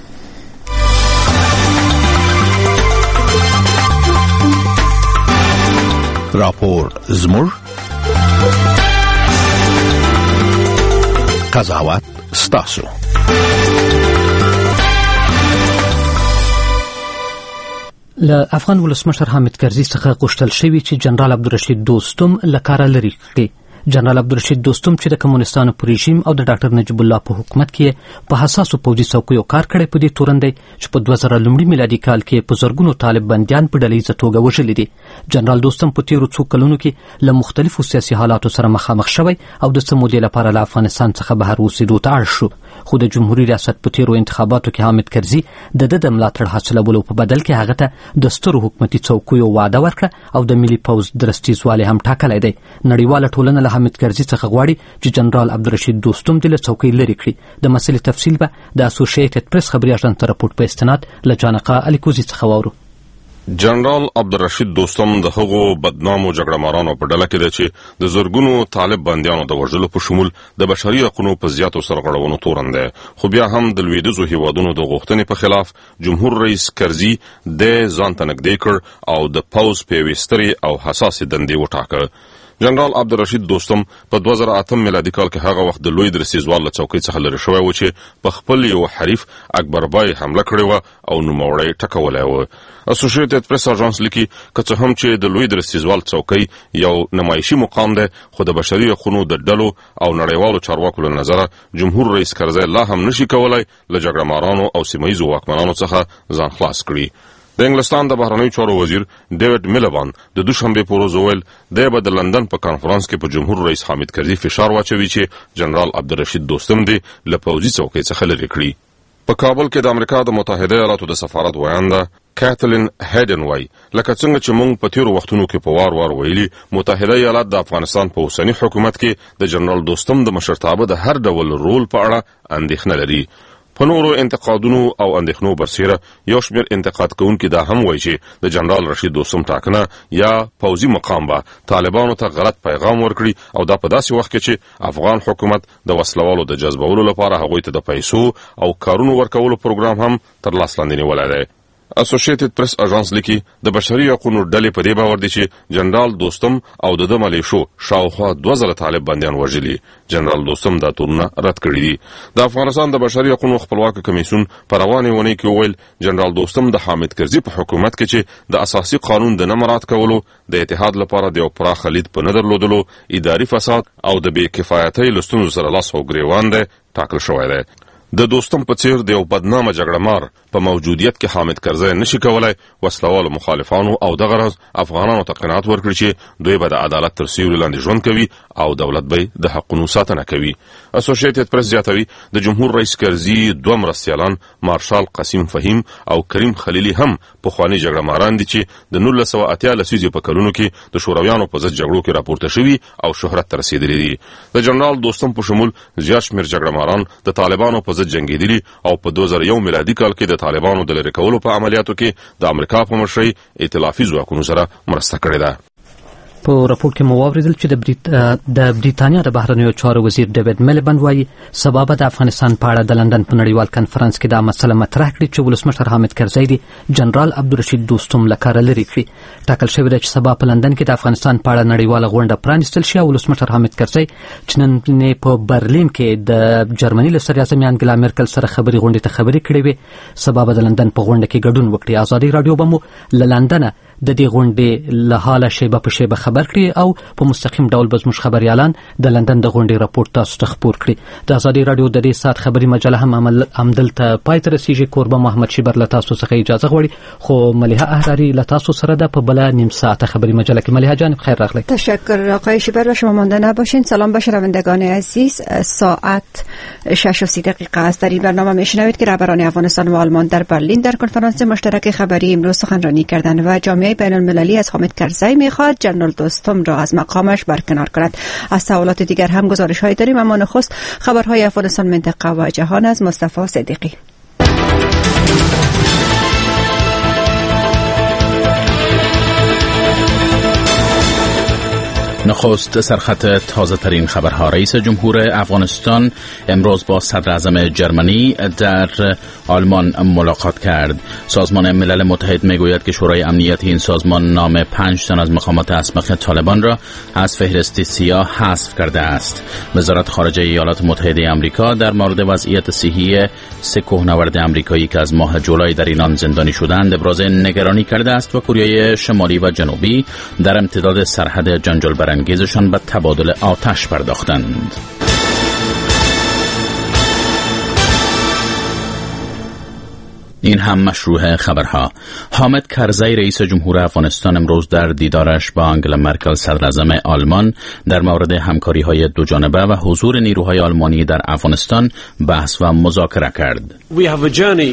راپور زمور قضاوت ستاسو. له افغان ولسمشر حامد کرزي څخه غوښتل شوی چې جنرال عبدالرشید دوستم له کاره لرې کړي. جنرال عبدالرشید دوستم چې د کمونستانو په رژیم او د ډاکټر نجیب الله په حکومت کې په حساسو پوځي څوکیو کار کړی په دې تورن دی چې په دوه زره لومړي میلادي کال کې په زرګونو طالب بندیان په ډلهییزه توګه وژلي دي. جنرال دوستم په تیرو څو کلونو کې له مختلفو سیاسي حالاتو سره مخامخ شوی او د څه مودې لپاره له افغانستان څخه بهر اوسېدو ته اړ شو، خو د جمهوري ریاست په تیرو انتخاباتو کې حامد کرزي د ده د ملاتړ حاصلولو په بدل کې هغه ته د سترو حکومتي څوکیو وعده ورکړه او د ملي پوځ درستیزوالی هم ټاکلی دی. نړیواله ټولنه له حامد کرزي څخه غواړي چې جنرال عبدالرشید دوستم د له څوکۍ لرې کړي. د مسلې تفصیل به د اسوسییټډ پریس خبري اژانس ته راپورټ په استناد له جانقه الیکوزي څخه واورو. جنرال عبدالرشید دوستم د هغو بدنامو جګړه مارانو په ډله کې دی چې د زرګونو طالب بندیانو د وژلو په شمول د بشري حقونو په زیاتو سرغړونو تورن دی، خو بیا هم د لویدیځو هیوادونو د غوښتنې په خلاف جمهور رئیس کرزي د ځان ته نږدې کړ او د پوځ په یوې سترې او حساسې دندې وټاکه. جنرال عبدالرشید دوستم په دوه زره اتم میلادي کال کې هغه وخت د لوی درستیزوال له څوکۍ څخه لرې شوی و چې په خپل یو حریف اکبربای حمله کړې وه او نوموړی ټکولی و. اسوسییټډ پریس اژانس لیکي که څه هم چې د لوی درستیزوال څوکۍ یو نمایشي مقام دی، خو د بشري حقونو د ډلو او نړیوالو چارواکو له نظره جمهور رئیس کرزی لا هم نشي کولی له جګړه مارانو او سیمه ییزو واکمنانو څخه ځان خلاص کړي. د انګلستان د بهرنیو چارو وزیر ډیوډ میلوان د دوشنبه په ورځ وویل دی به د لندن په کانفرنس کې په جمهور رئیس حامد کرزي فشار واچوي چې جنرال عبدالرشید دوستم دی له پوځي څوکۍ څخه لرې کړي. په کابل کې د امریکا د متحده ایالاتو د سفارت ویانده کاتلین هیډن وای لکه څنګه چې موږ په تیرو وختونو کې په وار وار ویلي متحده ایالات د افغانستان په اوسني حکومت کې د جنرال دوستم د مشرتابه د هر ډول رول په اړه اندېښنه لري. په نورو انتقادونو او اندېښنو برسیره یو شمېر انتقاد کوونکي دا هم وایي چې د جنرال رشید دوستم ټاکنه یا پوځي مقام به طالبانو ته غلط پیغام ورکړي او دا په داسې وخت کې چې افغان حکومت د وسلوالو د جذبولو لپاره هغوی ته د پیسو او کارونو ورکولو پروګرام هم تر لاس لاندې نیولی دی. اسوسییټډ پریس اژانس لیکي د بشري حقوقو ډلې په دې باور دي چې جنرال دوستم او د د ملیشو شاوخوا دوه زره طالب بندیان وژلي. جنرال دوستم دا تورونه رد کړي دي. د افغانستان د بشري حقوقو خپلواکه کمیسیون په روانې اونۍ کې وویل جنرال دوستم د حامد کرزي په حکومت کې چې د اساسي قانون د نه مراعات کولو، د اتحاد لپاره د یو پراخ لید په نه درلودلو، اداري فساد او د بې کفایتۍ له ستونزو سره لاس او ګریوان دی ټاکل شوی دی. د دوستم په څیر د یو بدنامه جګړه مار په موجودیت کې حامد کرزی نشي کولای وسلوالو مخالفانو او دغه راز افغانانو ته قناعت ورکړي چې دوی به د عدالت تر سیوري لاندې ژوند کوي او دولت به د حقونو ساتنه کوي. اسوسییټډ پریس زیاتوي د جمهور رئیس کرزي دوه مرستیالان مارشال قاسم فهیم او کریم خلیلي هم پخواني جګړه ماران دي چې د نولس سوه اتیا لسیزې په کلونو کې د شورویانو په ضد جګړو کې راپورته شوي او شهرت ته رسېدلي دي. د جنرال دوستم په شمول زیات شمېر جګړه ماران د طالبانو په ضد جنګېدلي او په دوه زره یو میلادي کال کې د طالبانو د لرې کولو په عملیاتو کې د امریکا په مشرۍ ائتلافي ځواکونو سره مرسته کړې ده. په راپور کې مو واورېدل چې د بریت د بریتانیا د بهرنیو چارو وزیر ډیوډ میلبند وایي سبا به د افغانستان په اړه د لندن په نړیوال کنفرانس کې دا مسله مطرح کړي چې ولسمشر حامد کرزی دی جنرال عبدالرشید دوستم له کاره لرې کړي. ټاکل شوې ده چې سبا په لندن کې د افغانستان په اړه نړیواله غونډه پرانیستل شي او ولسمشر حامد کرزی چې نن په برلین کې د جرمني له صدراعظم انګلا میرکل سره خبري غونډې ته خبرې کړې وې سبا به د لندن په غونډه کې ګډون وکړي. ازادي راډیو به مو له لندنه د دې غونډې له حاله شیبه په شیبه خبر کړي او په مستقیم ډول به زموږ خبريالان د لندن د غونډې راپور تاسو ته خپور کړي. د ازادي رادیو د دې سات خبري مجله هم عمل همدلته پای ته رسیږي. کوربه محمد شیبر له تاسو څخه اجازه غواړي، خو ملیحه احراری له تاسو سره ده په بل نیم ساعت خبری مجله کې. ملیحه جان خیر راغلی. تشکر آقای شیبر و شما مانده نباشین. سلام به شنوندگان عزیز. ساعت شش و سی دقیقه است. در این برنامه میشنوید که رهبران افغانستان و آلمان در برلین در کنفرانس مشترک خبری امروز سخنرانی کردند و جامعه بین المللی از حامد کرزی میخواد جنرال دوستم را از مقامش برکنار کند. از سوالات دیگر هم گزارش های داریم، اما نخست خبرهای افغانستان، منطقه و جهان از مصطفی صدیقی. نخست سرخط تازه ترین خبرها. رئیس جمهور افغانستان امروز با صدر اعظم جرمنی در آلمان ملاقات کرد. سازمان ملل متحد میگوید که شورای امنیت این سازمان نام پنج تن از مقامات اسبق طالبان را از فهرست سیاه حذف کرده است. وزارت خارجه ایالات متحده آمریکا در مورد وضعیت صحی سه کوهنورد آمریکایی که از ماه جولای در ایران زندانی شدند ابراز نگرانی کرده است و کره شمالی و جنوبی در امتداد سرحد جنجال برانگیزشان به تبادل آتش پرداختند. این هم مشروع خبرها. حامد کرزی رئیس جمهور افغانستان امروز در دیدارش با آنگلا مرکل صدراعظم آلمان در مورد همکاری‌های دو جانبه و حضور نیروهای آلمانی در افغانستان بحث و مذاکره کرد. We have a journey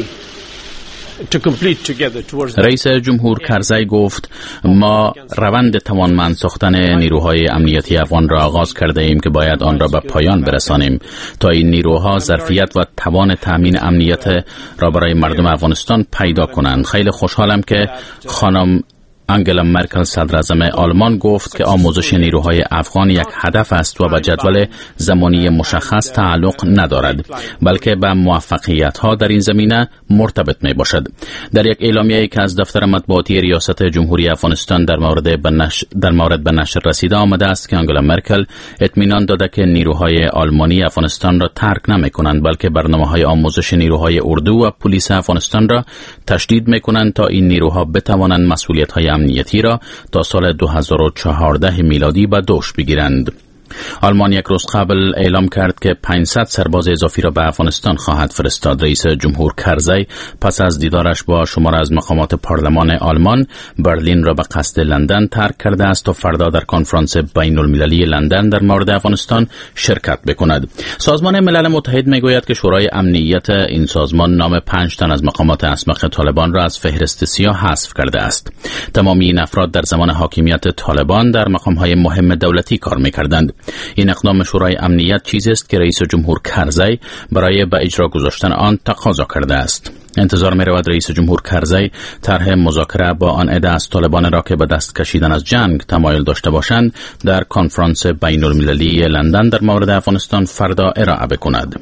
to complete together towards رئیس جمهور کرزی گفت ما روند توانمند ساختن نیروهای امنیتی افغان را آغاز کرده ایم که باید آن را به پایان برسانیم تا این نیروها ظرفیت و توان تامین امنیت را برای مردم افغانستان پیدا کنند. خیلی خوشحالم که خانم آنگلا مرکل صدراعظم آلمان گفت که آموزش نیروهای افغان یک هدف است و به جدول زمانی مشخص تعلق ندارد، بلکه به موفقیت‌ها در این زمینه مرتبط می باشد. در یک اعلامیه‌ای که از دفتر مطبوعاتی ریاست جمهوری افغانستان در مورد به نشر در مورد به نشر رسیده آمده است که آنگلا مرکل اطمینان داده که نیروهای آلمانی افغانستان را ترک نمی‌کنند، بلکه برنامه‌های آموزش نیروهای اردو و پلیس افغانستان را تشدید می‌کنند تا این نیروها بتوانند مسئولیت‌های امنیتی را تا سال دو هزار و چهارده میلادی به دوش بگیرند. آلمان یک روز قبل اعلام کرد که پانصد سرباز اضافی را به افغانستان خواهد فرستاد. رئیس جمهور کرزی پس از دیدارش با شمار از مقامات پارلمان آلمان برلین را به قصد لندن ترک کرده است تا فردا در کنفرانس بین المللی لندن در مورد افغانستان شرکت بکند. سازمان ملل متحد میگوید که شورای امنیت این سازمان نام پنج تن از مقامات اسبق طالبان را از فهرست سیاه حذف کرده است. تمامی این افراد در زمان حاکمیت طالبان در مقام‌های مهم دولتی کار می‌کردند. این اقدام شورای امنیت چیزی است که رئیس جمهور کرزی برای به اجرا گذاشتن آن تقاضا کرده است. انتظار می رود رئیس جمهور کرزی طرح مذاکره با آن عده از طالبان را که به دست کشیدن از جنگ تمایل داشته باشند در کنفرانس بین المللی لندن در مورد افغانستان فردا ارائه بکند.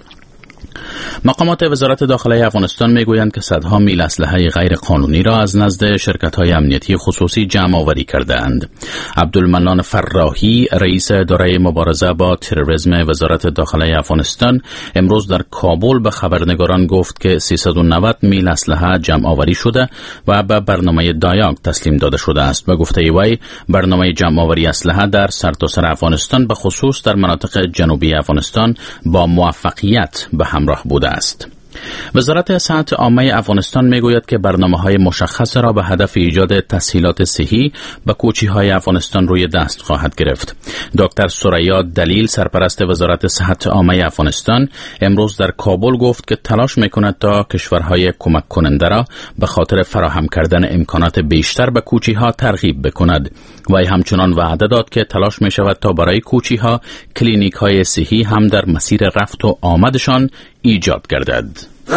مقامات وزارت داخله افغانستان میگویند که صدها میل اسلحه غیر قانونی را از نزد شرکت‌های امنیتی خصوصی جمع آوری کرده‌اند. عبدالمنان فراحی رئیس اداره مبارزه با تروریسم وزارت داخله افغانستان امروز در کابل به خبرنگاران گفت که سیصد و نود میل اسلحه جمع آوری شده و به برنامه دایاک تسلیم داده شده است. به گفته وی برنامه جمع آوری اسلحه در سرتاسر افغانستان به خصوص در مناطق جنوبی افغانستان با موفقیت به همراه بوده است. وزارت صحت عامه افغانستان میگوید که برنامه‌های مشخص را به هدف ایجاد تسهیلات صحی به کوچی‌های افغانستان روی دست خواهد گرفت. دکتر سریا دلیل سرپرست وزارت صحت عامه افغانستان امروز در کابل گفت که تلاش میکند تا کشورهای کمک کننده را به خاطر فراهم کردن امکانات بیشتر به کوچی‌ها ترغیب بکند. وی همچنان وعده داد که تلاش می شود تا برای کوچی‌ها کلینیک‌های صحی هم در مسیر رفت و آمدشان ایجاد گردد.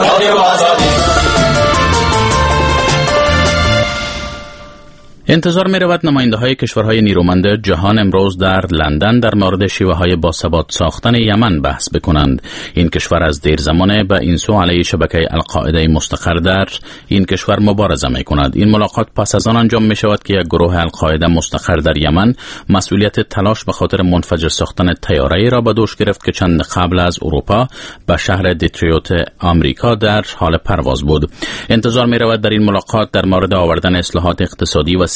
انتظار می رود نماینده های کشورهای نیرومند جهان امروز در لندن در مورد شیوه های باثبات ساختن یمن بحث بکنند. این کشور از دیر زمانه به این سو علیه شبکه القاعده مستقر در این کشور مبارزه می کند. این ملاقات پس از آن انجام می شود که یک گروه القاعده مستقر در یمن مسئولیت تلاش به خاطر منفجر ساختن طیاره‌ای را به دوش گرفت که چند قبل از اروپا به شهر دیترویت آمریکا در حال پرواز بود. انتظار می رود در این ملاقات در مورد آوردن اصلاحات اقتصادی و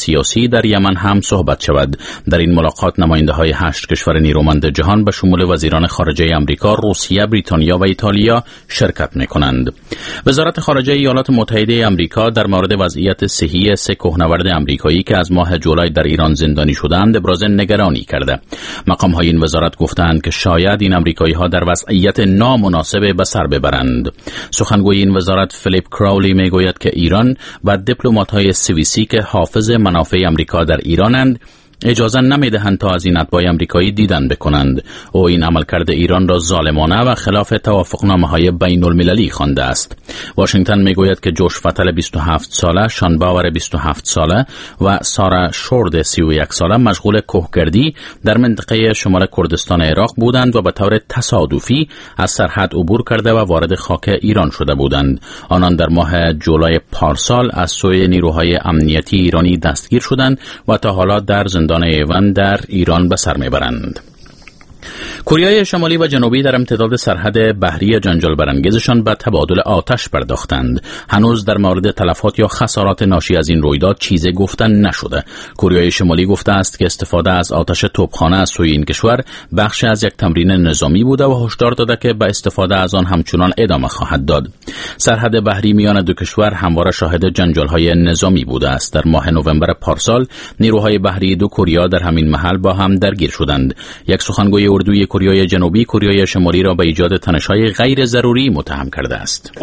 سیاسی در یمن هم صحبت شود. در این ملاقات نماینده های هشت کشور نیرومند جهان به شمول وزیران خارجه آمریکا، روسیه، بریتانیا و ایتالیا شرکت می‌کنند. وزارت خارجه ایالات متحده آمریکا در مورد وضعیت صحی سه کوهنورد آمریکایی که از ماه جولای در ایران زندانی شدند ابراز نگرانی کرده. مقام‌های این وزارت گفتند که شاید این آمریکایی‌ها در وضعیت نامناسب به سر ببرند. سخنگوی این وزارت فیلیپ کراولی میگوید که ایران و دیپلمات‌های سوئیسی که حافظ منافع آمریکا در ایرانند اجازه نمیدهند تا از این اتباع آمریکایی دیدن بکنند. او این عملکرد ایران را ظالمانه و خلاف توافقنامه‌های بین المللی خوانده است. واشنگتن میگوید که جوش فتل بیست و هفت ساله، شان باور بیست و هفت ساله و سارا شورد سی و یک ساله مشغول کوهگردی در منطقه شمال کردستان عراق بودند و به طور تصادفی از سرحد عبور کرده و وارد خاک ایران شده بودند. آنان در ماه جولای پارسال از سوی نیروهای امنیتی ایرانی دستگیر شدند و تا حالا در زندان ایوان در ایران به سر میبرند. کره شمالی و جنوبی در امتداد سرحد بحری جنجال برانگیزشان به تبادل آتش پرداختند. هنوز در مورد تلفات یا خسارات ناشی از این رویداد چیزی گفتن نشده. کره شمالی گفته است که استفاده از آتش توپخانه از سوی این کشور بخش از یک تمرین نظامی بوده و هشدار داده که به استفاده از آن همچنان ادامه خواهد داد. سرحد بحری میان دو کشور همواره شاهد جنجال‌های نظامی بوده است. در ماه نوامبر پارسال نیروهای بحری دو کره در همین محل با هم درگیر شدند. یک سخنگوی اردوی کره جنوبی کره شمالی را به ایجاد تنش‌های غیر ضروری متهم کرده است.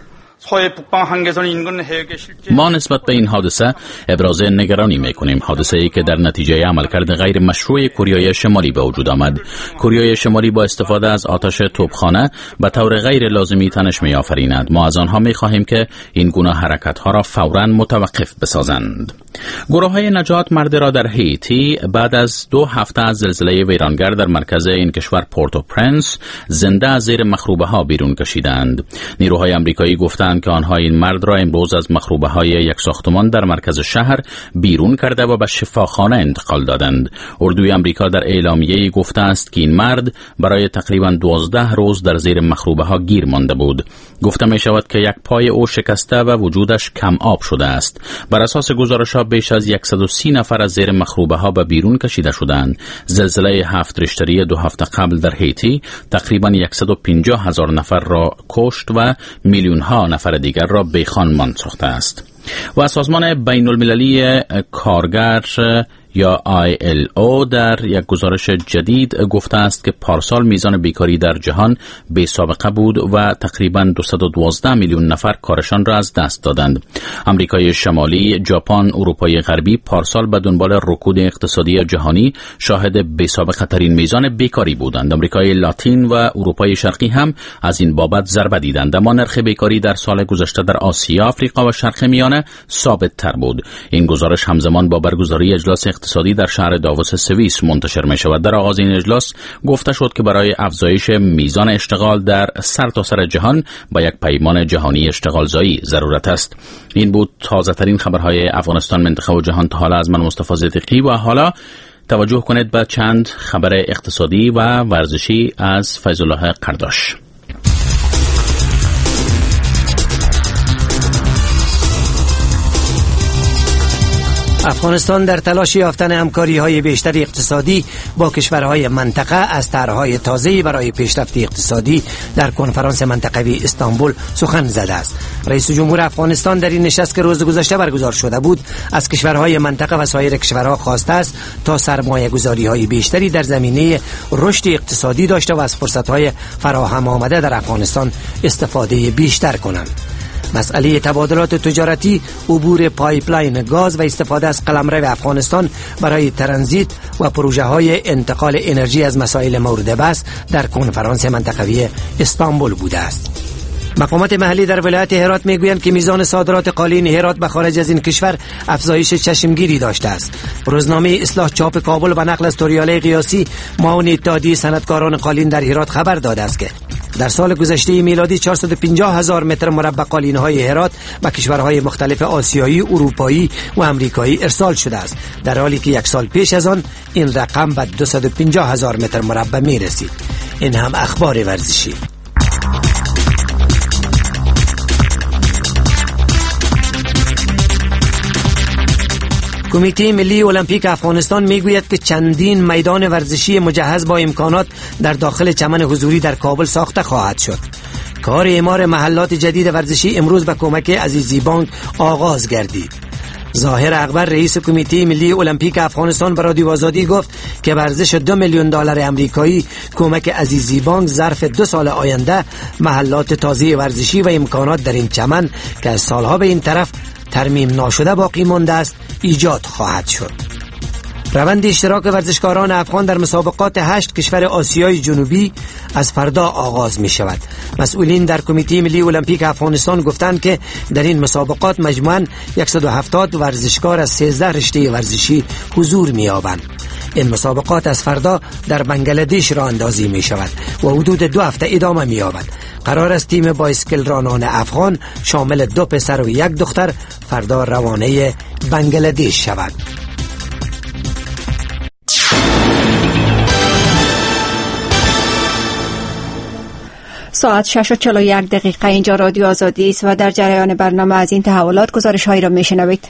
ما نسبت به این حادثه ابراز نگرانی می‌کنیم. حادثه‌ای که در نتیجه عملکرد غیر مشروع کره شمالی به وجود آمد. کره شمالی با استفاده از آتش توپخانه به طور غیر لازمی تنش می‌آفریند. ما از آنها می‌خواهیم که این گونه حرکت‌ها را فوراً متوقف بسازند. گروه‌های نجات مرد را در هیتی بعد از دو هفته از زلزله ویرانگر در مرکز این کشور پورتو پرنس زنده از زیر مخروبه‌ها بیرون کشیدند. نیروهای آمریکایی گفتند که آنها این مرد را امروز از مخروبه‌های یک ساختمان در مرکز شهر بیرون کرده و به شفاخانه انتقال دادند. اردوی آمریکا در اعلامیه‌ای گفته است که این مرد برای تقریباً دوازده روز در زیر مخروبه‌ها گیر مانده بود. گفته می شود که یک پای او شکسته و وجودش کم آب شده است. بر اساس گزارش‌ها بیش از صد و سی نفر از زیر مخروبه‌ها به بیرون کشیده شدند. زلزله هفت ریشتری دو هفته قبل در هیتی تقریباً صد و پنجاه هزار نفر را کشت و میلیون‌ها نفر دیگر را بیخان ماند ساخته است. و سازمان بین المللی کارگر یا آی ال او در یک گزارش جدید گفته است که پارسال میزان بیکاری در جهان بی سابقه بود و تقریباً دویست و دوازده میلیون نفر کارشان را از دست دادند. آمریکای شمالی، ژاپن، اروپای غربی پارسال به دنبال رکود اقتصادی جهانی شاهد بی سابقه ترین میزان بیکاری بودند. آمریکای لاتین و اروپای شرقی هم از این بابت ضربه دیدند، اما نرخ بیکاری در سال گذشته در آسیا، آفریقا و شرق میانه ثابت تر بود. این گزارش همزمان با برگزاری اجلاس اقتصادی در شهر داووس سوئیس منتشر می شود. در آغاز این اجلاس گفته شد که برای افزایش میزان اشتغال در سرتاسر جهان با یک پیمان جهانی اشتغال زایی ضرورت است. این بود تازه ترین خبرهای افغانستان، منطقه و جهان تا حالا. از من مصطفی صدیقی و حالا توجه کنید به چند خبر اقتصادی و ورزشی از فیض الله قرداش. افغانستان در تلاش یافتن همکاری‌های بیشتر اقتصادی با کشورهای منطقه از طرح‌های تازه‌ای برای پیشرفت اقتصادی در کنفرانس منطقوی استانبول سخن زده است. رئیس جمهور افغانستان در این نشست که روز گذشته برگزار شده بود از کشورهای منطقه و سایر کشورها خواسته است تا سرمایه‌گذاری‌های بیشتری در زمینه رشد اقتصادی داشته و از فرصت‌های فراهم آمده در افغانستان استفاده بیشتر کنند. مسئله تبادلات تجارتی، عبور پایپلاین گاز و استفاده از قلمرو افغانستان برای ترانزیت و پروژه های انتقال انرژی از مسائل مورد بحث در کنفرانس منطقوی استانبول بوده است. مقامات محلی در ولایت هرات میگویند که میزان صادرات قالین هرات به خارج از این کشور افزایش چشمگیری داشته است. روزنامه اصلاح چاپ کابل به نقل از توریاله قیاسی معاون اتحادیه صنعتکاران قالین در هرات خبر داده است که در سال گذشته میلادی چهارصد و پنجاه هزار متر مربع قالین‌های هرات به کشورهای مختلف آسیایی، اروپایی و امریکایی ارسال شده است، در حالی که یک سال پیش از آن این رقم به دویست و پنجاه هزار متر مربع میرسید. این هم اخبار ورزشی. کمیته ملی المپیک افغانستان میگوید که چندین میدان ورزشی مجهز با امکانات در داخل چمن حضوری در کابل ساخته خواهد شد. کار اعمار محلات جدید ورزشی امروز به کمک عزیزی بانک آغاز گردید. ظاهر اکبر رئیس کمیته ملی المپیک افغانستان به رادیو آزادی گفت که ورزش دو میلیون دلار آمریکایی کمک عزیزی بانک ظرف دو سال آینده محلات تازه ورزشی و امکانات در این چمن که از سالها به این طرف ترمیم ناشده باقی مانده است ایجاد خواهد شد. روند اشتراک ورزشکاران افغان در مسابقات هشت کشور آسیای جنوبی از فردا آغاز می شود. مسئولین در کمیته ملی المپیک افغانستان گفتند که در این مسابقات مجموعاً صد و هفتاد ورزشکار از سیزده رشته ورزشی حضور می یابند. این مسابقات از فردا در بنگلادش راه اندازی می شود و حدود دو هفته ادامه می یابد. قرار است تیم بایسکل رانان افغان شامل دو پسر و یک دختر فردا روانه بنگلادش شود. ساعت شش و چهل و یک دقیقه اینجا رادیو آزادی است و در جریان برنامه از این تحولات گزارش هایی را میشنوید.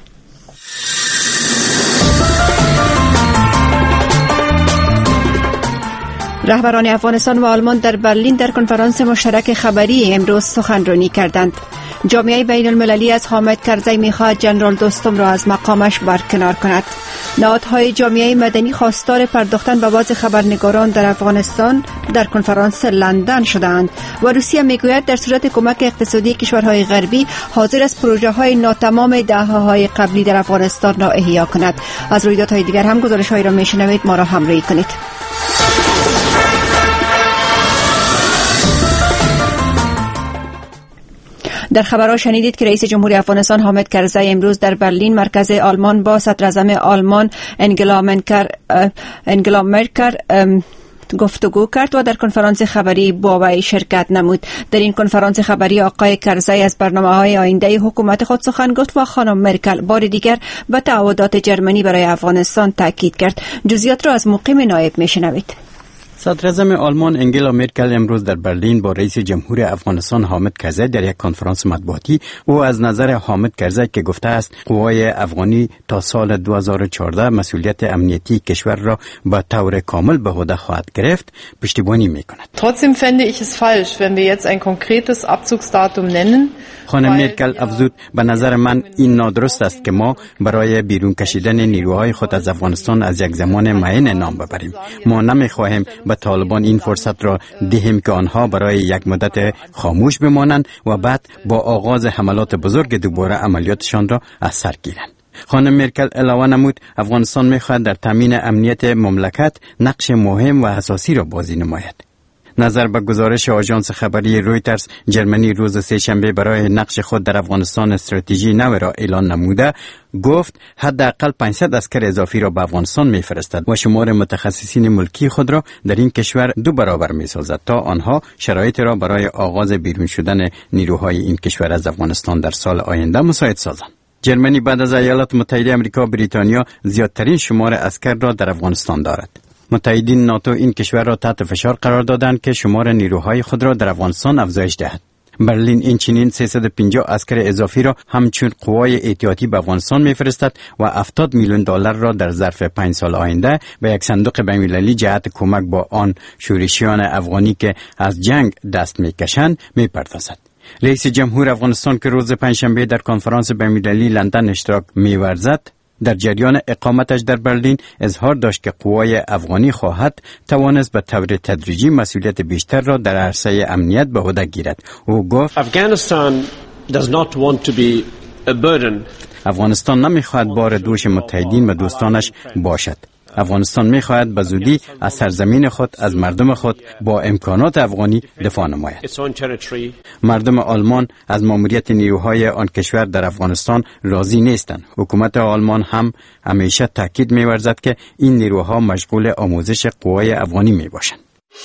رهبران افغانستان و آلمان در برلین در کنفرانس مشترک خبری امروز سخنرانی کردند. جامعه بین المللی از حامد کرزی می‌خواهد جنرال دوستم را از مقامش برکنار کند. نهادهای جامعه مدنی خواستار پرداختن به باز خبرنگاران در افغانستان در کنفرانس لندن شدند و روسیه میگوید در صورت کمک اقتصادی کشورهای غربی حاضر است پروژه‌های ناتمام دهه‌های قبلی در افغانستان را احیا کند. از رویدادهای دیگر هم گزارش‌هایی را میشنوید، ما را همراهی کنید. در خبرها شنیدید که رئیس جمهوری افغانستان حامد کرزی امروز در برلین مرکز آلمان با صدراعظم آلمان انگلا مرکل انگلا مرکل گفتگو کرد و در کنفرانس خبری با وی شرکت نمود. در این کنفرانس خبری آقای کرزی از برنامه‌های آینده حکومت خود سخن گفت و خانم مرکل بار دیگر به تعهدات جرمنی برای افغانستان تاکید کرد. جزئیات را از مقیم نایب میشنوید. صدراعظم آلمان انگلا مرکل امروز در برلین با رئیس جمهور افغانستان حامد کرزی در یک کنفرانس مطبوعاتی او از نظر حامد کرزی که گفته است قوای افغانی تا سال دو هزار و چهارده مسئولیت امنیتی کشور را به طور کامل به عهده خواهد گرفت پشتیبانی میکند. Trotzdem fände ich es falsch, wenn wir jetzt ein konkretes Abzugsdatum nennen. خانم مرکل افزود به نظر من این نادرست است که ما برای بیرون کشیدن نیروهای خود از افغانستان از یک زمان معین نام ببریم. ما نمیخواهیم به طالبان این فرصت را دهیم که آنها برای یک مدت خاموش بمانند و بعد با آغاز حملات بزرگ دوباره عملیاتشان را از سر گیرند. خانم مرکل علاوه نمود افغانستان میخواهد در تامین امنیت مملکت نقش مهم و اساسی را بازی نماید. نظر به گزارش آژانس خبری رویترز، جرمنی روز سه‌شنبه برای نقش خود در افغانستان استراتژی نو را اعلان نموده گفت حداقل پانصد عسکر اضافی را به افغانستان می‌فرستد و شمار متخصصین ملکی خود را در این کشور دو برابر می‌سازد تا آنها شرایط را برای آغاز بیرون شدن نیروهای این کشور از افغانستان در سال آینده مساعد سازند. جرمنی بعد از ایالات متحده آمریکا و بریتانیا زیادترین شمار عسکر را در افغانستان دارد. متحدین ناتو این کشور را تحت فشار قرار دادند که شمار نیروهای خود را در افغانستان افزایش دهد. برلین این چنین سیصد و پنجاه عسکر اضافی را همچون قوای احتیاطی به افغانستان می‌فرستد و هفتاد میلیون دلار را در ظرف پنج سال آینده به یک صندوق بین‌المللی جهت کمک با آن شورشیان افغانی که از جنگ دست می‌کشند می‌پردازد. رئیس جمهور افغانستان که روز پنجشنبه در کنفرانس بین‌المللی لندن اشتراک می‌ورزد در جریان اقامتش در برلین اظهار داشت که قوای افغانی خواهد توانست به طور تدریجی مسئولیت بیشتر را در عرصه امنیت به عهده گیرد. او گفت Afghanistan does not want to be a burden. افغانستان نمیخواهد بار دوش متحدین و دوستانش باشد. افغانستان میخواهد به زودی از سرزمین خود، از مردم خود با امکانات افغانی دفاع نماید. مردم آلمان از ماموریت نیروهای آن کشور در افغانستان راضی نیستند. حکومت آلمان هم همیشه تاکید می‌ورزد که این نیروها مشغول آموزش قوای افغانی میباشند.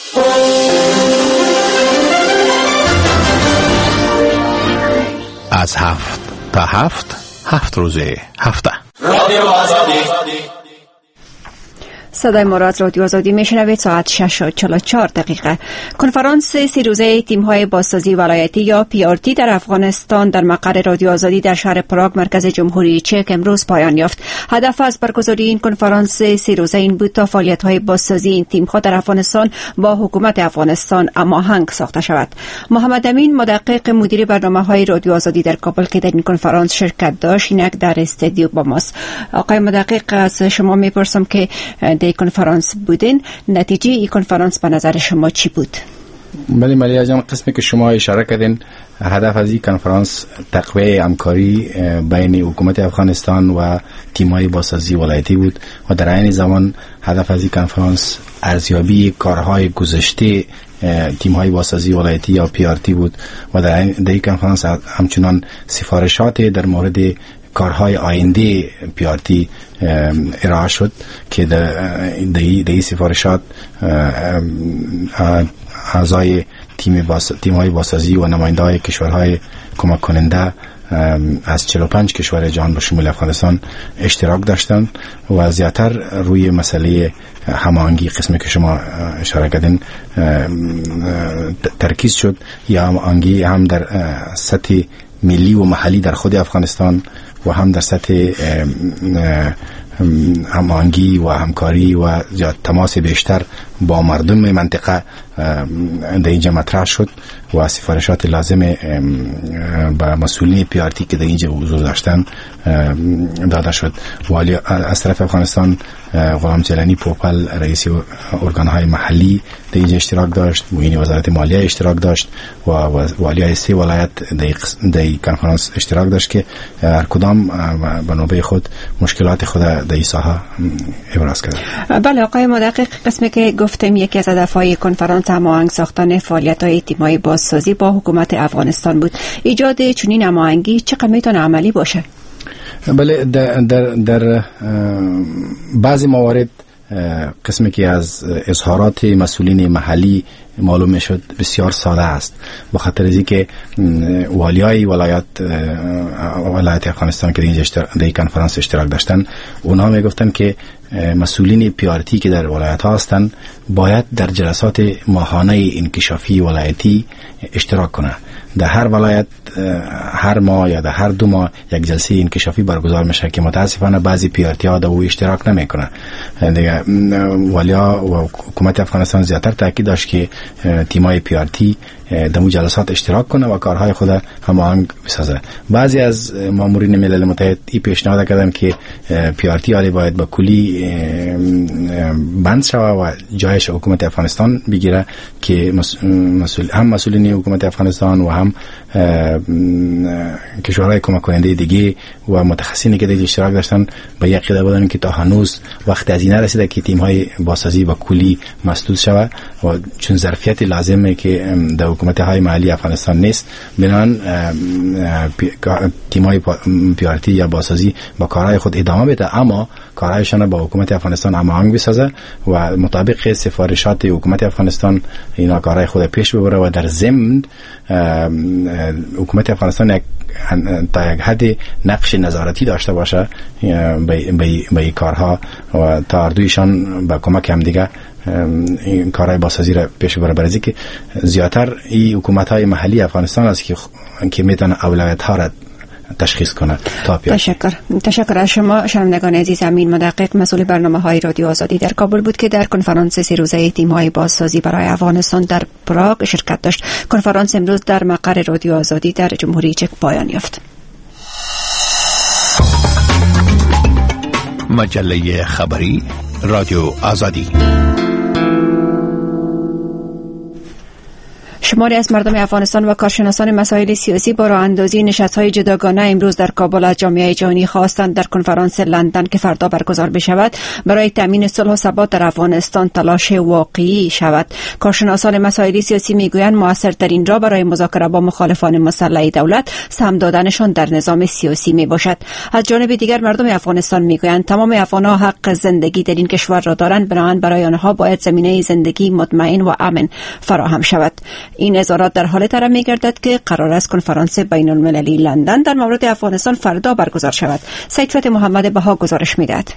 از هفت تا هفت، هفت روزه هفته. رادیو آزادی صدای مراد رادیو آزادی میشنوید. ساعت شش و چهل و چهار دقیقه. کنفرانس سی روزه تیم‌های بازسازی ولایتی یا پی آر تی در افغانستان در مقر رادیو آزادی در شهر پراگ مرکز جمهوری چک امروز پایان یافت. هدف از برگزاری این کنفرانس سی روزه این بود تا فعالیت‌های بازسازی این تیم‌ها در افغانستان با حکومت افغانستان هماهنگ ساخته شود. محمد امین مدقق مدیر برنامه‌های رادیو آزادی در کابل که در این کنفرانس شرکت داشت اینک در استودیو با ماست. آقای مدقق، از شما میپرسم که در کنفرانس بودین، نتیجه این کنفرانس به نظر شما چی بود؟ بله ملیا جان، قسمی که شما اشاره کردین هدف از این کنفرانس تقویت همکاری بین حکومت افغانستان و تیم‌های بازسازی ولایتی بود و در عین زمان هدف از این کنفرانس ارزیابی کارهای گذشته تیم‌های بازسازی ولایتی یا پی آر تی بود و در این کنفرانس همچنان سفارشات در مورد کارهای آینده پی آر تی ارائه شد که در این سفارشات اعضای تیم باس تیم‌های بازسازی و نماینده‌های کشورهای کمک کننده از چهل و پنج کشور جهان به شمول افغانستان اشتراک داشتند و زیاتر روی مسئله هماهنگی قسمی که شما اشاره کردین ترکیز شد. یا هماهنگی هم در سطح ملی و محلی در خود افغانستان و هم در سطح هماهنگی و همکاری و تماس بیشتر با مردم منطقه در اینجا مطرح شد و سفارشات لازم به مسئولین پی آر تی که در اینجا حضور داشتن داده شد. ولی از طرف افغانستان غلام جلانی پوپل رئیس ارگانهای محلی در اینجا اشتراک داشت، معین وزارت مالیه اشتراک داشت و والیای سه ولایت در این کنفرانس اشتراک داشت که هر کدام به نوبه خود مشکلات خود در این ساحه ابراز کرد. بله آقای مدقق، قسمی که گفتم یکی از هدفهای کنفرانس هماهنگ ساختن فعالیت‌های تیم‌های بازسازی با حکومت افغانستان بود. ایجاد چنین هماهنگی چقدر میتونه عملی باشه؟ بله در در, در بعضی موارد قسمی که از اظهارات مسئولین محلی معلوم میشد بسیار ساده است، به خاطر از اینکه والیای ولایت ولایت افغانستان که در این کنفرانس اشتراک داشتن اونها میگفتن که مسئولین پی آر تی که در ولایت ها هستند باید در جلسات ماهانه انکشافی ولایتی اشتراک کنند. در هر ولایت هر ماه یا در هر دو ماه یک جلسه انکشافی برگزار میشه که متاسفانه بعضی پی آر تی ها در او اشتراک نمیکنن. دیگه والیا و حکومت افغانستان زیاتر تاکید داشت که تیمای پی آر تی در اون جلسات اشتراک کنه و کارهای خود هماهنگ بسازه. بعضی از مامورین ملل متحد این پیشنهاد کردن که پی آر تی علی باید با کلی بند شوه و جایش حکومت افغانستان بگیره که مسئول هم مسئولین حکومت افغانستان و هم کشورهای کمک کننده دیگه و متخصصینی که در اشتراک داشتن به یک قدر بودن که تا هنوز وقت از این رسیده که تیم‌های بازسازی با کلی مسدود شوه و چون ظرفیت لازمه که در حکومت های محلی افغانستان نیست، بنابراین تیم‌های پی آر تی یا بازسازی با کارهای خود ادامه بده اما کارهایشان با حکومت افغانستان هماهنگ بسازه و مطابق سفارشات حکومت افغانستان اینا کارهای خود پیش ببره و در ضمن حکومت افغانستان یک تا یک حد نقش نظارتی داشته باشه به این کارها و تا اردویشان با کمک هم دیگه این کارهای بازسازی را پیش ببره. برای که زیاتر این حکومت‌های محلی افغانستان است که که میتونه اولویت‌ها را تشخیص کنه. تشکر تشکر از شما شنوندگان عزیز. امین مدقق مسئول برنامه‌های رادیو آزادی در کابل بود که در کنفرانس سه روزه تیم‌های بازسازی برای افغانستان در پراگ شرکت داشت. کنفرانس امروز در مقر رادیو آزادی در جمهوری چک پایان یافت. مجله خبری رادیو آزادی. شماری از مردم افغانستان و کارشناسان مسائل سیاسی با راه اندازی نشست‌های جداگانه امروز در کابل از جامعه جهانی خواستند در کنفرانس لندن که فردا برگزار بشود برای تامین صلح و ثبات در افغانستان تلاش واقعی شود. کارشناسان مسائل سیاسی میگویند موثرترین راه برای مذاکره با مخالفان مسلح دولت سهم دادنشان در نظام سیاسی میباشد. از جانب دیگر مردم افغانستان میگویند تمام افغان‌ها حق زندگی در این کشور را دارند، بنابراین برای آنها باید زمینه زندگی مطمئن و امن فراهم شود. این اظهارات در حال طرح می‌گردد که قرار است کنفرانس بین المللی لندن در مورد افغانستان فردا برگزار شود. سید فتح محمد بها گزارش می‌دهد.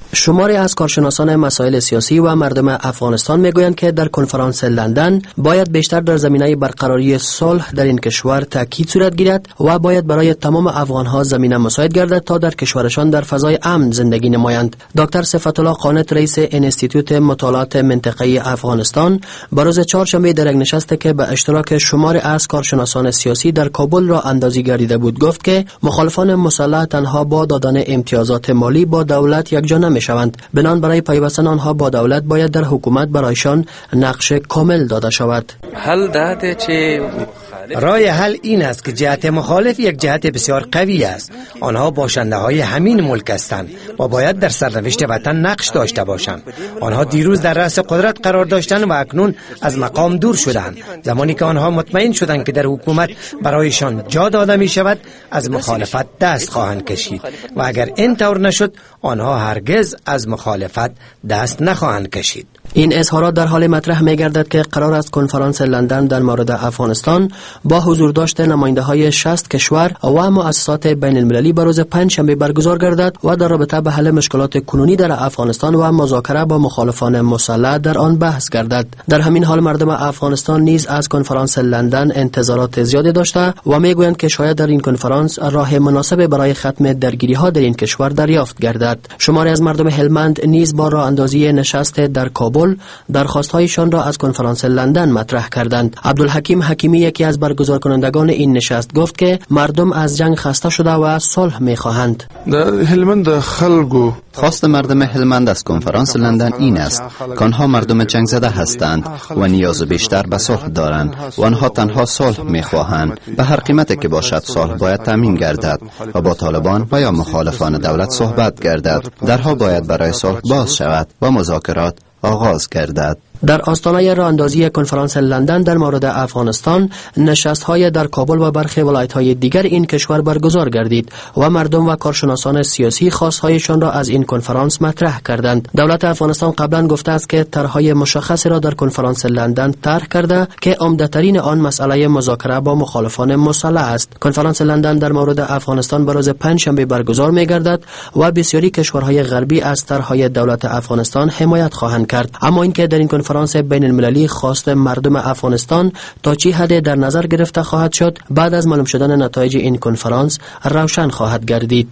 شماری از کارشناسان مسائل سیاسی و مردم افغانستان میگویند که در کنفرانس لندن باید بیشتر در زمینه برقراری صلح در این کشور تاکید صورت گیرد و باید برای تمام افغانها زمینه مساعد گردد تا در کشورشان در فضای امن زندگی نمایند. دکتر صفت الله قانت رئیس انستیتوت مطالعات منطقه‌ای افغانستان بروز چهارشنبه در یک نشست که به اشتراک شماری از کارشناسان سیاسی در کابل را اندازی گردیده بود گفت که مخالفان مسلح تنها با دادن امتیازات مالی با دولت یکجا نمی‌شوند. بنان برای پیوستن آنها با دولت باید در حکومت برایشان نقش کامل داده شود. حل داده چه رای حل این است که جهت مخالف یک جهت بسیار قوی است. آنها باشنده های همین ملک هستند و باید در سرنوشت وطن نقش داشته باشند. آنها دیروز در رأس قدرت قرار داشتند و اکنون از مقام دور شدند. زمانی که آنها مطمئن شدند که در حکومت برایشان جا داده می شود از مخالفت دست خواهند کشید و اگر این طور نشد آنها هرگز از مخالفت دست نخواهند کشید. این اظهارات در حال مطرح می گردد که قرار است کنفرانس لندن در مورد افغانستان با حضور داشته نماینده های شصت کشور و مؤسسات بین المللی به روز پنجشنبه برگزار گردد و در رابطه به حل مشکلات کنونی در افغانستان و مذاکره با مخالفان مسلح در آن بحث گردد. در همین حال مردم افغانستان نیز از کنفرانس لندن انتظارات زیادی داشته و می گویند که شاید در این کنفرانس راه مناسب برای ختم درگیری ها در این کشور دریافت گردد. شماری از مردم هلمند نیز با راه اندازی نشست در کابل درخواست‌هایشان را از کنفرانس لندن مطرح کردند. عبدالحکیم حکیمی یکی از برگزار کنندگان این نشست گفت که مردم از جنگ خسته شده و صلح می‌خواهند. در هلمند خلگو خواست مردم هلمند از کنفرانس لندن این است که آنها مردم جنگ زده هستند و نیاز بیشتر به صلح دارند و آنها تنها صلح می‌خواهند. به هر قیمتی که باشد صلح باید تامین گردد و با طالبان و یا مخالفان دولت صحبت گردد. درها باید برای صلح باز شود و مذاکرات آغاز گردد. در آستانه راهاندازی کنفرانس لندن در مورد افغانستان نشست‌های در کابل و برخی ولایت‌های دیگر این کشور برگزار گردید و مردم و کارشناسان سیاسی خواست‌هایشان را از این کنفرانس مطرح کردند. دولت افغانستان قبلا گفته است که طرح‌های مشخصی را در کنفرانس لندن طرح کرده که عمده‌ترین آن مسئله مذاکره با مخالفان مسلح است. کنفرانس لندن در مورد افغانستان به روز پنجشنبه برگزار می‌گردد و بسیاری کشورهای غربی از طرح‌های دولت افغانستان حمایت خواهند کرد. اما اینکه در این کنفرانس بین المللی خواست مردم افغانستان تا چی حد در نظر گرفته خواهد شد بعد از معلوم شدن نتایج این کنفرانس روشن خواهد گردید.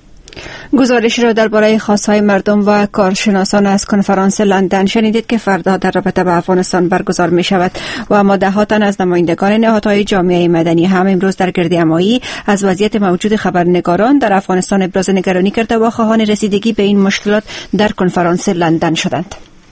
گزارش را درباره خواستهای مردم و کارشناسان از کنفرانس لندن شنیدید که فردا در رابطه با افغانستان برگزار می شود و ما ده ها تن از نمایندگان نهادهای جامعه مدنی هم امروز در گردهمایی از وضعیت موجود خبرنگاران در افغانستان ابراز نگرانی کرده و خواهان رسیدگی به این مشکلات در کنفرانس لندن شدند.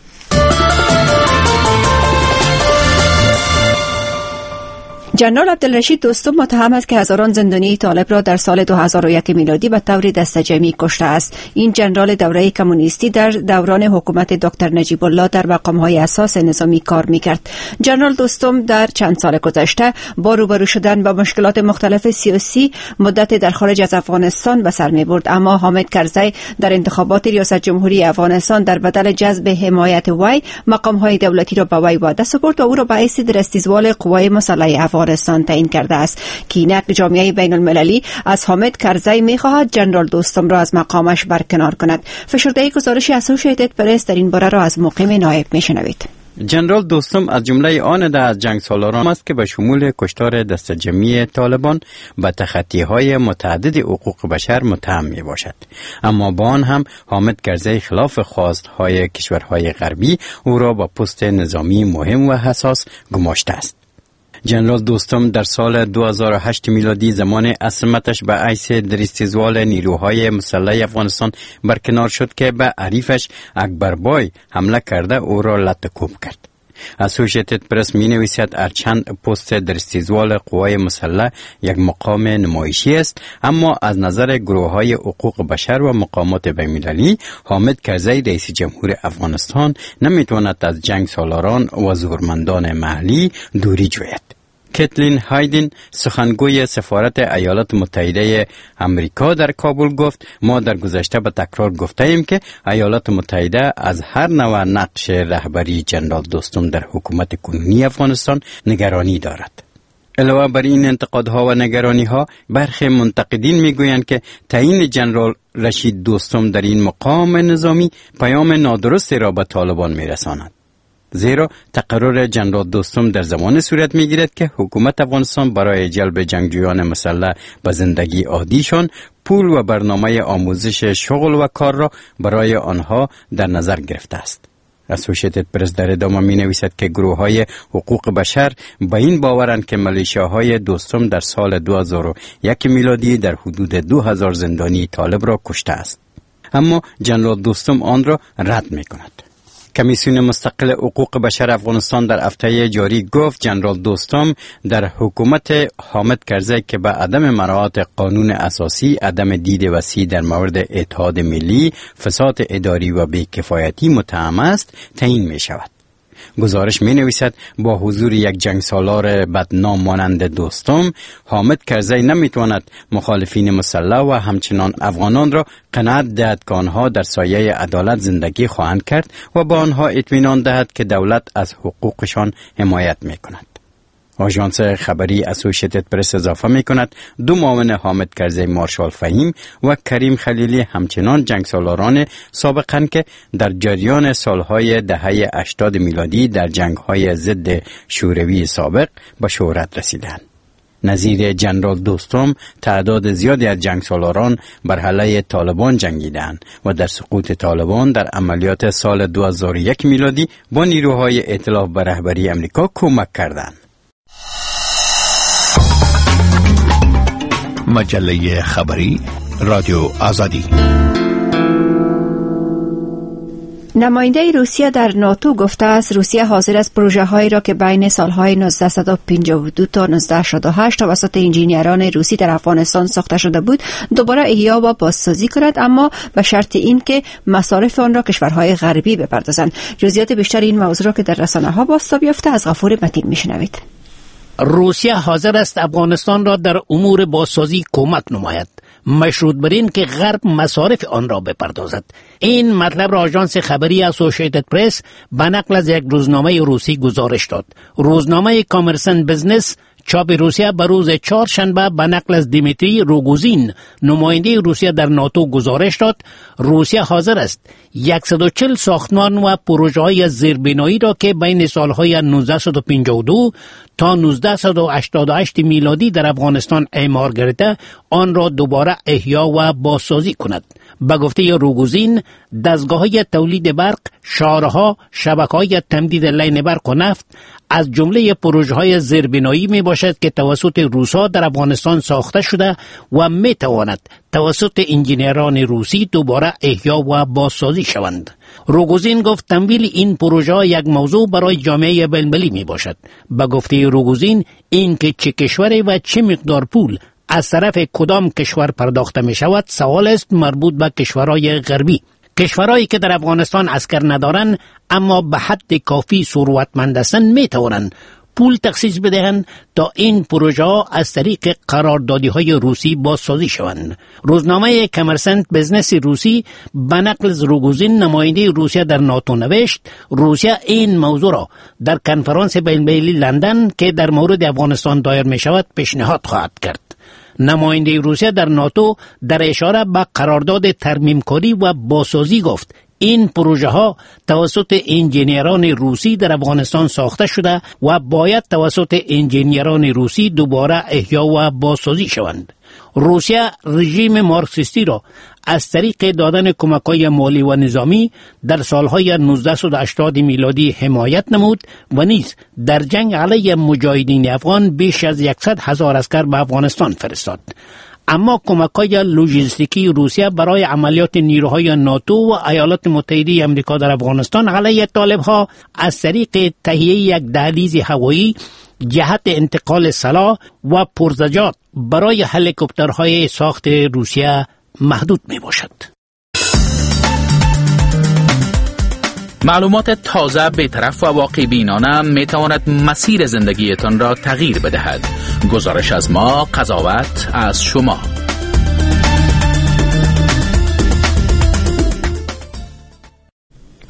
جنرال عبدالرشید دوستم متهم است که هزاران زندانی طالب را در سال دو هزار و یک میلادی به طور دسته‌جمعی کشته است. این جنرال دوره کمونیستی در دوران حکومت دکتر نجیب الله در مقام‌های اساس نظامی کار می‌کرد. جنرال دوستم در چند سال گذشته با روبرو شدن با مشکلات مختلف سیاسی مدت در خارج از افغانستان به سر می‌برد، اما حامد کرزی در انتخابات ریاست جمهوری افغانستان در بدل جذب حمایت وی مقام‌های دولتی را به وی وعده سپرد و او را به حیث رئیس‌جمهور قوای مسلح افغانستان تعیین کرده است که اینک جامعه بین المللی از حامد کرزی می‌خواهد جنرال دوستم را از مقامش برکنار کند. فشرده گزارش اسوسییتد پرس در این باره را از مقیم نایب می‌شنوید. جنرال دوستم از جمله آن ده از جنگ سالاران است که به شمول کشتار دست جمعی طالبان به تخطی‌های متعدد حقوق بشر متهم می باشد. اما با آن هم حامد کرزی خلاف خواست‌های کشورهای غربی او را به پست نظامی مهم و حساس گماشته است. جنرال دوستم در سال دو هزار و هشت میلادی زمان عصمتش به حیث رئیس‌جمهور نیروهای مسلح افغانستان برکنار شد که به حریفش اکبربای حمله کرده او را لط‌وکوب کرد. اسوسییتد پرس می نویسد هرچند پست رئیس‌جمهور قوای مسلح یک مقام نمایشی است، اما از نظر گروه‌های حقوق بشر و مقامات بین‌المللی حامد کرزی رئیس جمهور افغانستان نمیتواند از جنگ سالاران و زورمندان محلی دوری جوید. کتلین هایدین سخنگوی سفارت ایالات متحده امریکا در کابل گفت ما در گذشته به تکرار گفته ایم که ایالات متحده از هر نوع نقش رهبری جنرال دوستم در حکومت کنونی افغانستان نگرانی دارد. علاوه بر این انتقادها و نگرانی‌ها، برخی منتقدین میگویند که تعیین جنرال رشید دوستم در این مقام نظامی پیام نادرستی را به طالبان میرساند. زیرا تقرر جنرال دوستم در زمان صورت میگیرد که حکومت افغانستان برای جلب جنگجویان مسلح به زندگی عادیشان پول و برنامه آموزش شغل و کار را برای آنها در نظر گرفته است. اسوسییتد پرس در ادامه می نویسد که گروه های حقوق بشر به این باورند که ملیشیاهای دوستم در سال دو هزار و یک میلادی در حدود دو هزار زندانی طالب را کشته است. اما جنرال دوستم آن را رد می کند. کمیسیون مستقل حقوق بشر افغانستان در هفته جاری گفت جنرال دوستم در حکومت حامد کرزی که به عدم مراعات قانون اساسی، عدم دید وسیع در مورد اتحاد ملی، فساد اداری و بی‌کفایتی متهم است تعیین می شود. گزارش می نویسد با حضور یک جنگ سالار بدنام مانند دوستم، حامد کرزی نمی تواند مخالفین مسلح و همچنان افغانان را قناعت دهد که آنها در سایه عدالت زندگی خواهند کرد و با آنها اطمینان دهد که دولت از حقوقشان حمایت می کند. آژانس خبری اسوسییتد پرس اضافه می کند دو معاون حامد کرزی، مارشال فهیم و کریم خلیلی، همچنان جنگسالاران سابقاً که در جریان سالهای دهه هشتاد میلادی در جنگ‌های ضد شوروی سابق به شهرت رسیدند. نظیر جنرال دوستم تعداد زیادی از جنگسالاران بر علیه طالبان جنگیدند و در سقوط طالبان در عملیات سال دو هزار و یک میلادی با نیروهای ائتلاف به رهبری امریکا کمک کردند. مجله خبری رادیو آزادی. نماینده روسیه در ناتو گفته است روسیه حاضر است پروژه هایی را که بین سالهای نوزده پنجاه و دو تا نوزده شصت و هشت توسط انجینیران روسی در افغانستان ساخته شده بود دوباره احیا و بازسازی کند، اما به شرط این که مصارف آن را کشورهای غربی بپردازند. جزئیات بیشتر این موضوع را که در رسانه ها بازتاب یافته از غفور متین میشنوید. روسیه حاضر است افغانستان را در امور بازسازی کمک نماید، مشروط بر این که غرب مصارف آن را بپردازد. این مطلب را آژانس خبری اسوسییتد پرس به نقل از یک روزنامه روسی گزارش داد. روزنامه کامرسن بزنس چاپ روسیه به روز چهارشنبه به نقل از دیمیتری روگوزین، نماینده روسیه در ناتو، گزارش داد روسیه حاضر است صد و چهل ساختمان و پروژه‌های زیربنایی را که بین سالهای نوزده پنجاه و دو تا نوزده هشتاد و هشت میلادی در افغانستان اعمار گرفته آن را دوباره احیا و بازسازی کند. به گفته روگوزین، دستگاه‌های تولید برق، شارها، شبکه‌های تمدید لین برق و نفت از جمله پروژه‌های زیربنایی می باشد که توسط روس‌ها در افغانستان ساخته شده و می تواند توسط انجینیران روسی دوباره احیا و بازسازی شوند. روگوزین گفت تمویل این پروژه‌ها یک موضوع برای جامعه بین‌المللی می باشد. به گفته روگوزین، این که چه کشوری و چه مقدار پول از طرف کدام کشور پرداخته می شود سوال است مربوط به کشورهای غربی. کشورهایی که در افغانستان عسکر ندارند اما به حد کافی ثروتمند هستند می توانند پول تخصیص بدهند تا این پروژه ها از طریق قراردادی های روسی بازسازی شوند. روزنامه کامرسنت بزنس روسی به نقل از روگوزین، نماینده روسیه در ناتو، نوشت روسیه این موضوع را در کنفرانس بین‌المللی لندن که در مورد افغانستان دایر می شود پیشنهاد خواهد کرد. نماینده روسیه در ناتو در اشاره به قرارداد ترمیمکاری و بازسازی گفت این پروژه ها توسط انجینیران روسی در افغانستان ساخته شده و باید توسط انجینیران روسی دوباره احیا و بازسازی شوند. روسیه رژیم مارکسیستی را از طریق دادن کمک‌های مالی و نظامی در سالهای نوزده هشتاد میلادی حمایت نمود و نیز در جنگ علیه مجاهدین افغان بیش از صد هزار عسکر به افغانستان فرستاد. اما کمک‌های لوجستیکی روسیه برای عملیات نیروهای ناتو و ایالات متحده آمریکا در افغانستان علیه طالب‌ها از طریق تهیه یک دهلیز هوایی جهت انتقال سلاح و پرزجات برای هلیکوپترهای ساخت روسیه محدود می باشد. معلومات تازه، بی‌طرف و واقع بینانه می تواند مسیر زندگیتان را تغییر بدهد. گزارش از ما، قضاوت از شما.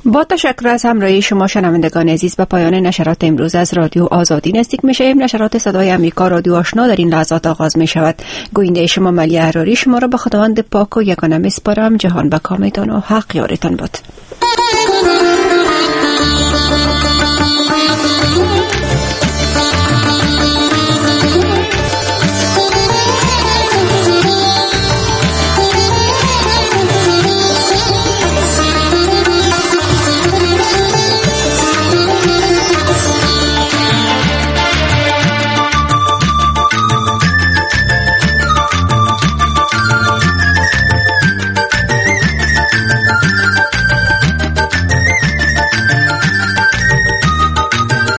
با تشکر از همراهی شما شنوندگان عزیز، به پایان نشرات امروز از رادیو آزادی نزدیک میشیم. نشرات صدای امریکا رادیو آشنا در این لحظات آغاز می شود. گوینده شما ملی احراری شما را به خداوند پاک و یگانه میسپارم. جهان به کامتان و حق یارتان باد.